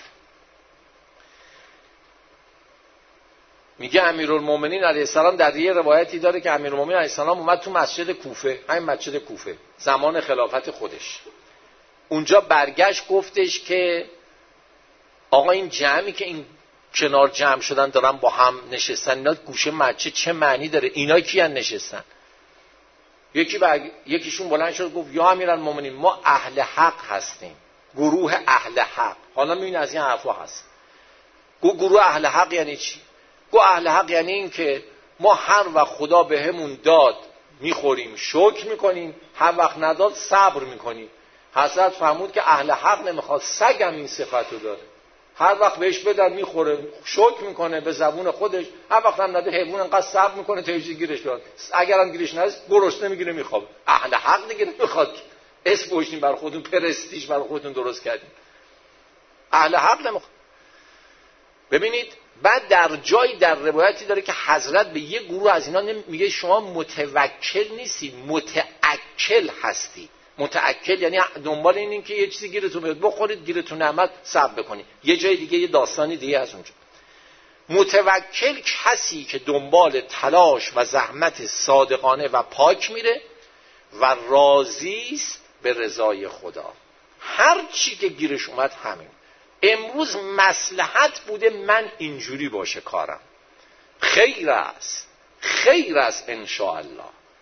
میگه امیرالمومنین علیه السلام در یه روایتی داره که امیرالمومنین علیه السلام اومد تو مسجد کوفه، همین مسجد کوفه زمان خلافت خودش، اونجا برگشت گفتش که آقا این جمعی که این کنار جمع شدن دارن با هم نشستن، اینا گوشه مسجد چه معنی داره؟ اینا کیان نشستن؟ یکی برگ... یکیشون بلند شد گفت یا امیرالمومنین ما اهل حق هستیم، گروه اهل حق. حالا میبینی از این حرفا هست. گو گروه اهل حق یعنی چی؟ گو اهل حق یعنی این که ما هر وقت خدا به همون داد میخوریم شکر میکنیم، هر وقت نداد صبر میکنیم. حضرت فرمود که اهل حق نمیخواد، سگ هم این صفتو داره، هر وقت بهش بدن میخوره شکر میکنه به زبون خودش، هر وقت هم نده حیوان انقدر صبر میکنه تا یه گیرش بیاد، اگر هم گیرش نده گرسنه میگیره میخوابه. اهل حق دیگه نمیخواد اسم پوشتین برای خودتون، پرستیژ برای خودتون درست کردین. اهل حق نمیخواد. ببینید بعد در جایی در روایتی داره که حضرت به یه گروه از اینا میگه شما متوکل نیستی، متأکل هستی. متأکل یعنی دنبال اینین که یه چیزی گیرتون بیاد بخورید، گیرتون نمیاد صبر بکنید. یه جای دیگه یه داستانی دیگه از اونجا. متوکل کسی که دنبال تلاش و زحمت صادقانه و پاک میره و راضی است به رضای خدا. هر چی که گیرش اومد همین. امروز مصلحت بوده من اینجوری باشه کارم، خیر است، خیر است انشاءالله.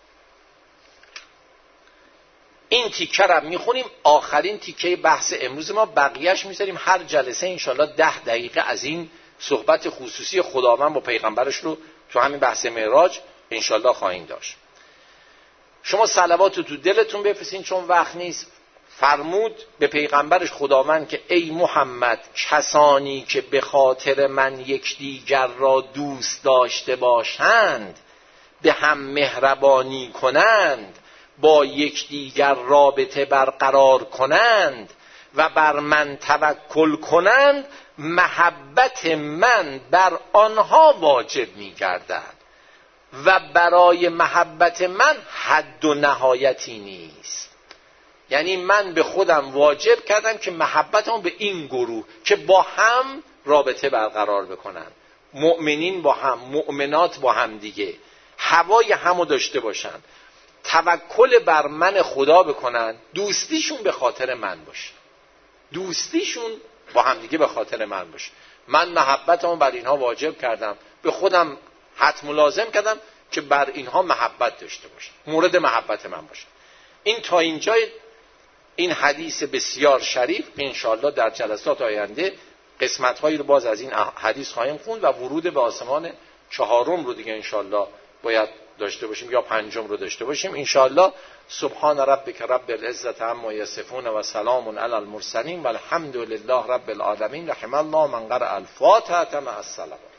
این تیکه رو میخونیم، آخرین تیکه بحث امروز ما، بقیهش میذاریم هر جلسه انشاءالله ده دقیقه از این صحبت خصوصی خداوند با پیغمبرش رو تو همین بحث معراج انشاءالله خواهیم داشت. شما صلوات رو تو دلتون بفرستین چون وقت نیست، فرمود به پیغمبرش خداوند که ای محمد، کسانی که به خاطر من یکدیگر را دوست داشته باشند، به هم مهربانی کنند، با یکدیگر رابطه برقرار کنند و بر من توکل کنند، محبت من بر آنها واجب می‌گردد و برای محبت من حد و نهایتی نیست. یعنی من به خودم واجب کردم که محبتم به این گروه که با هم رابطه برقرار بکنن، مؤمنین با هم، مؤمنات با هم دیگه هوای همو داشته باشن، توکل بر من خدا بکنن، دوستیشون به خاطر من باشه، دوستیشون با هم دیگه به خاطر من باشه. من محبتمو بر اینها واجب کردم، به خودم حتم لازم کردم که بر اینها محبت داشته باشن، مورد محبت من باشه. این تا اینجای این حدیث بسیار شریف. انشاءالله در جلسات آینده قسمت‌هایی رو باز از این حدیث خواهیم خوند و ورود به آسمان چهارم رو دیگه انشاءالله باید داشته باشیم یا پنجم رو داشته باشیم انشاءالله. سبحان ربک رب العزة عما یصفون و سلام علی المرسلین و الحمد لله رب العالمین. رحم الله من قرأ الفاتحة مع الصلوات.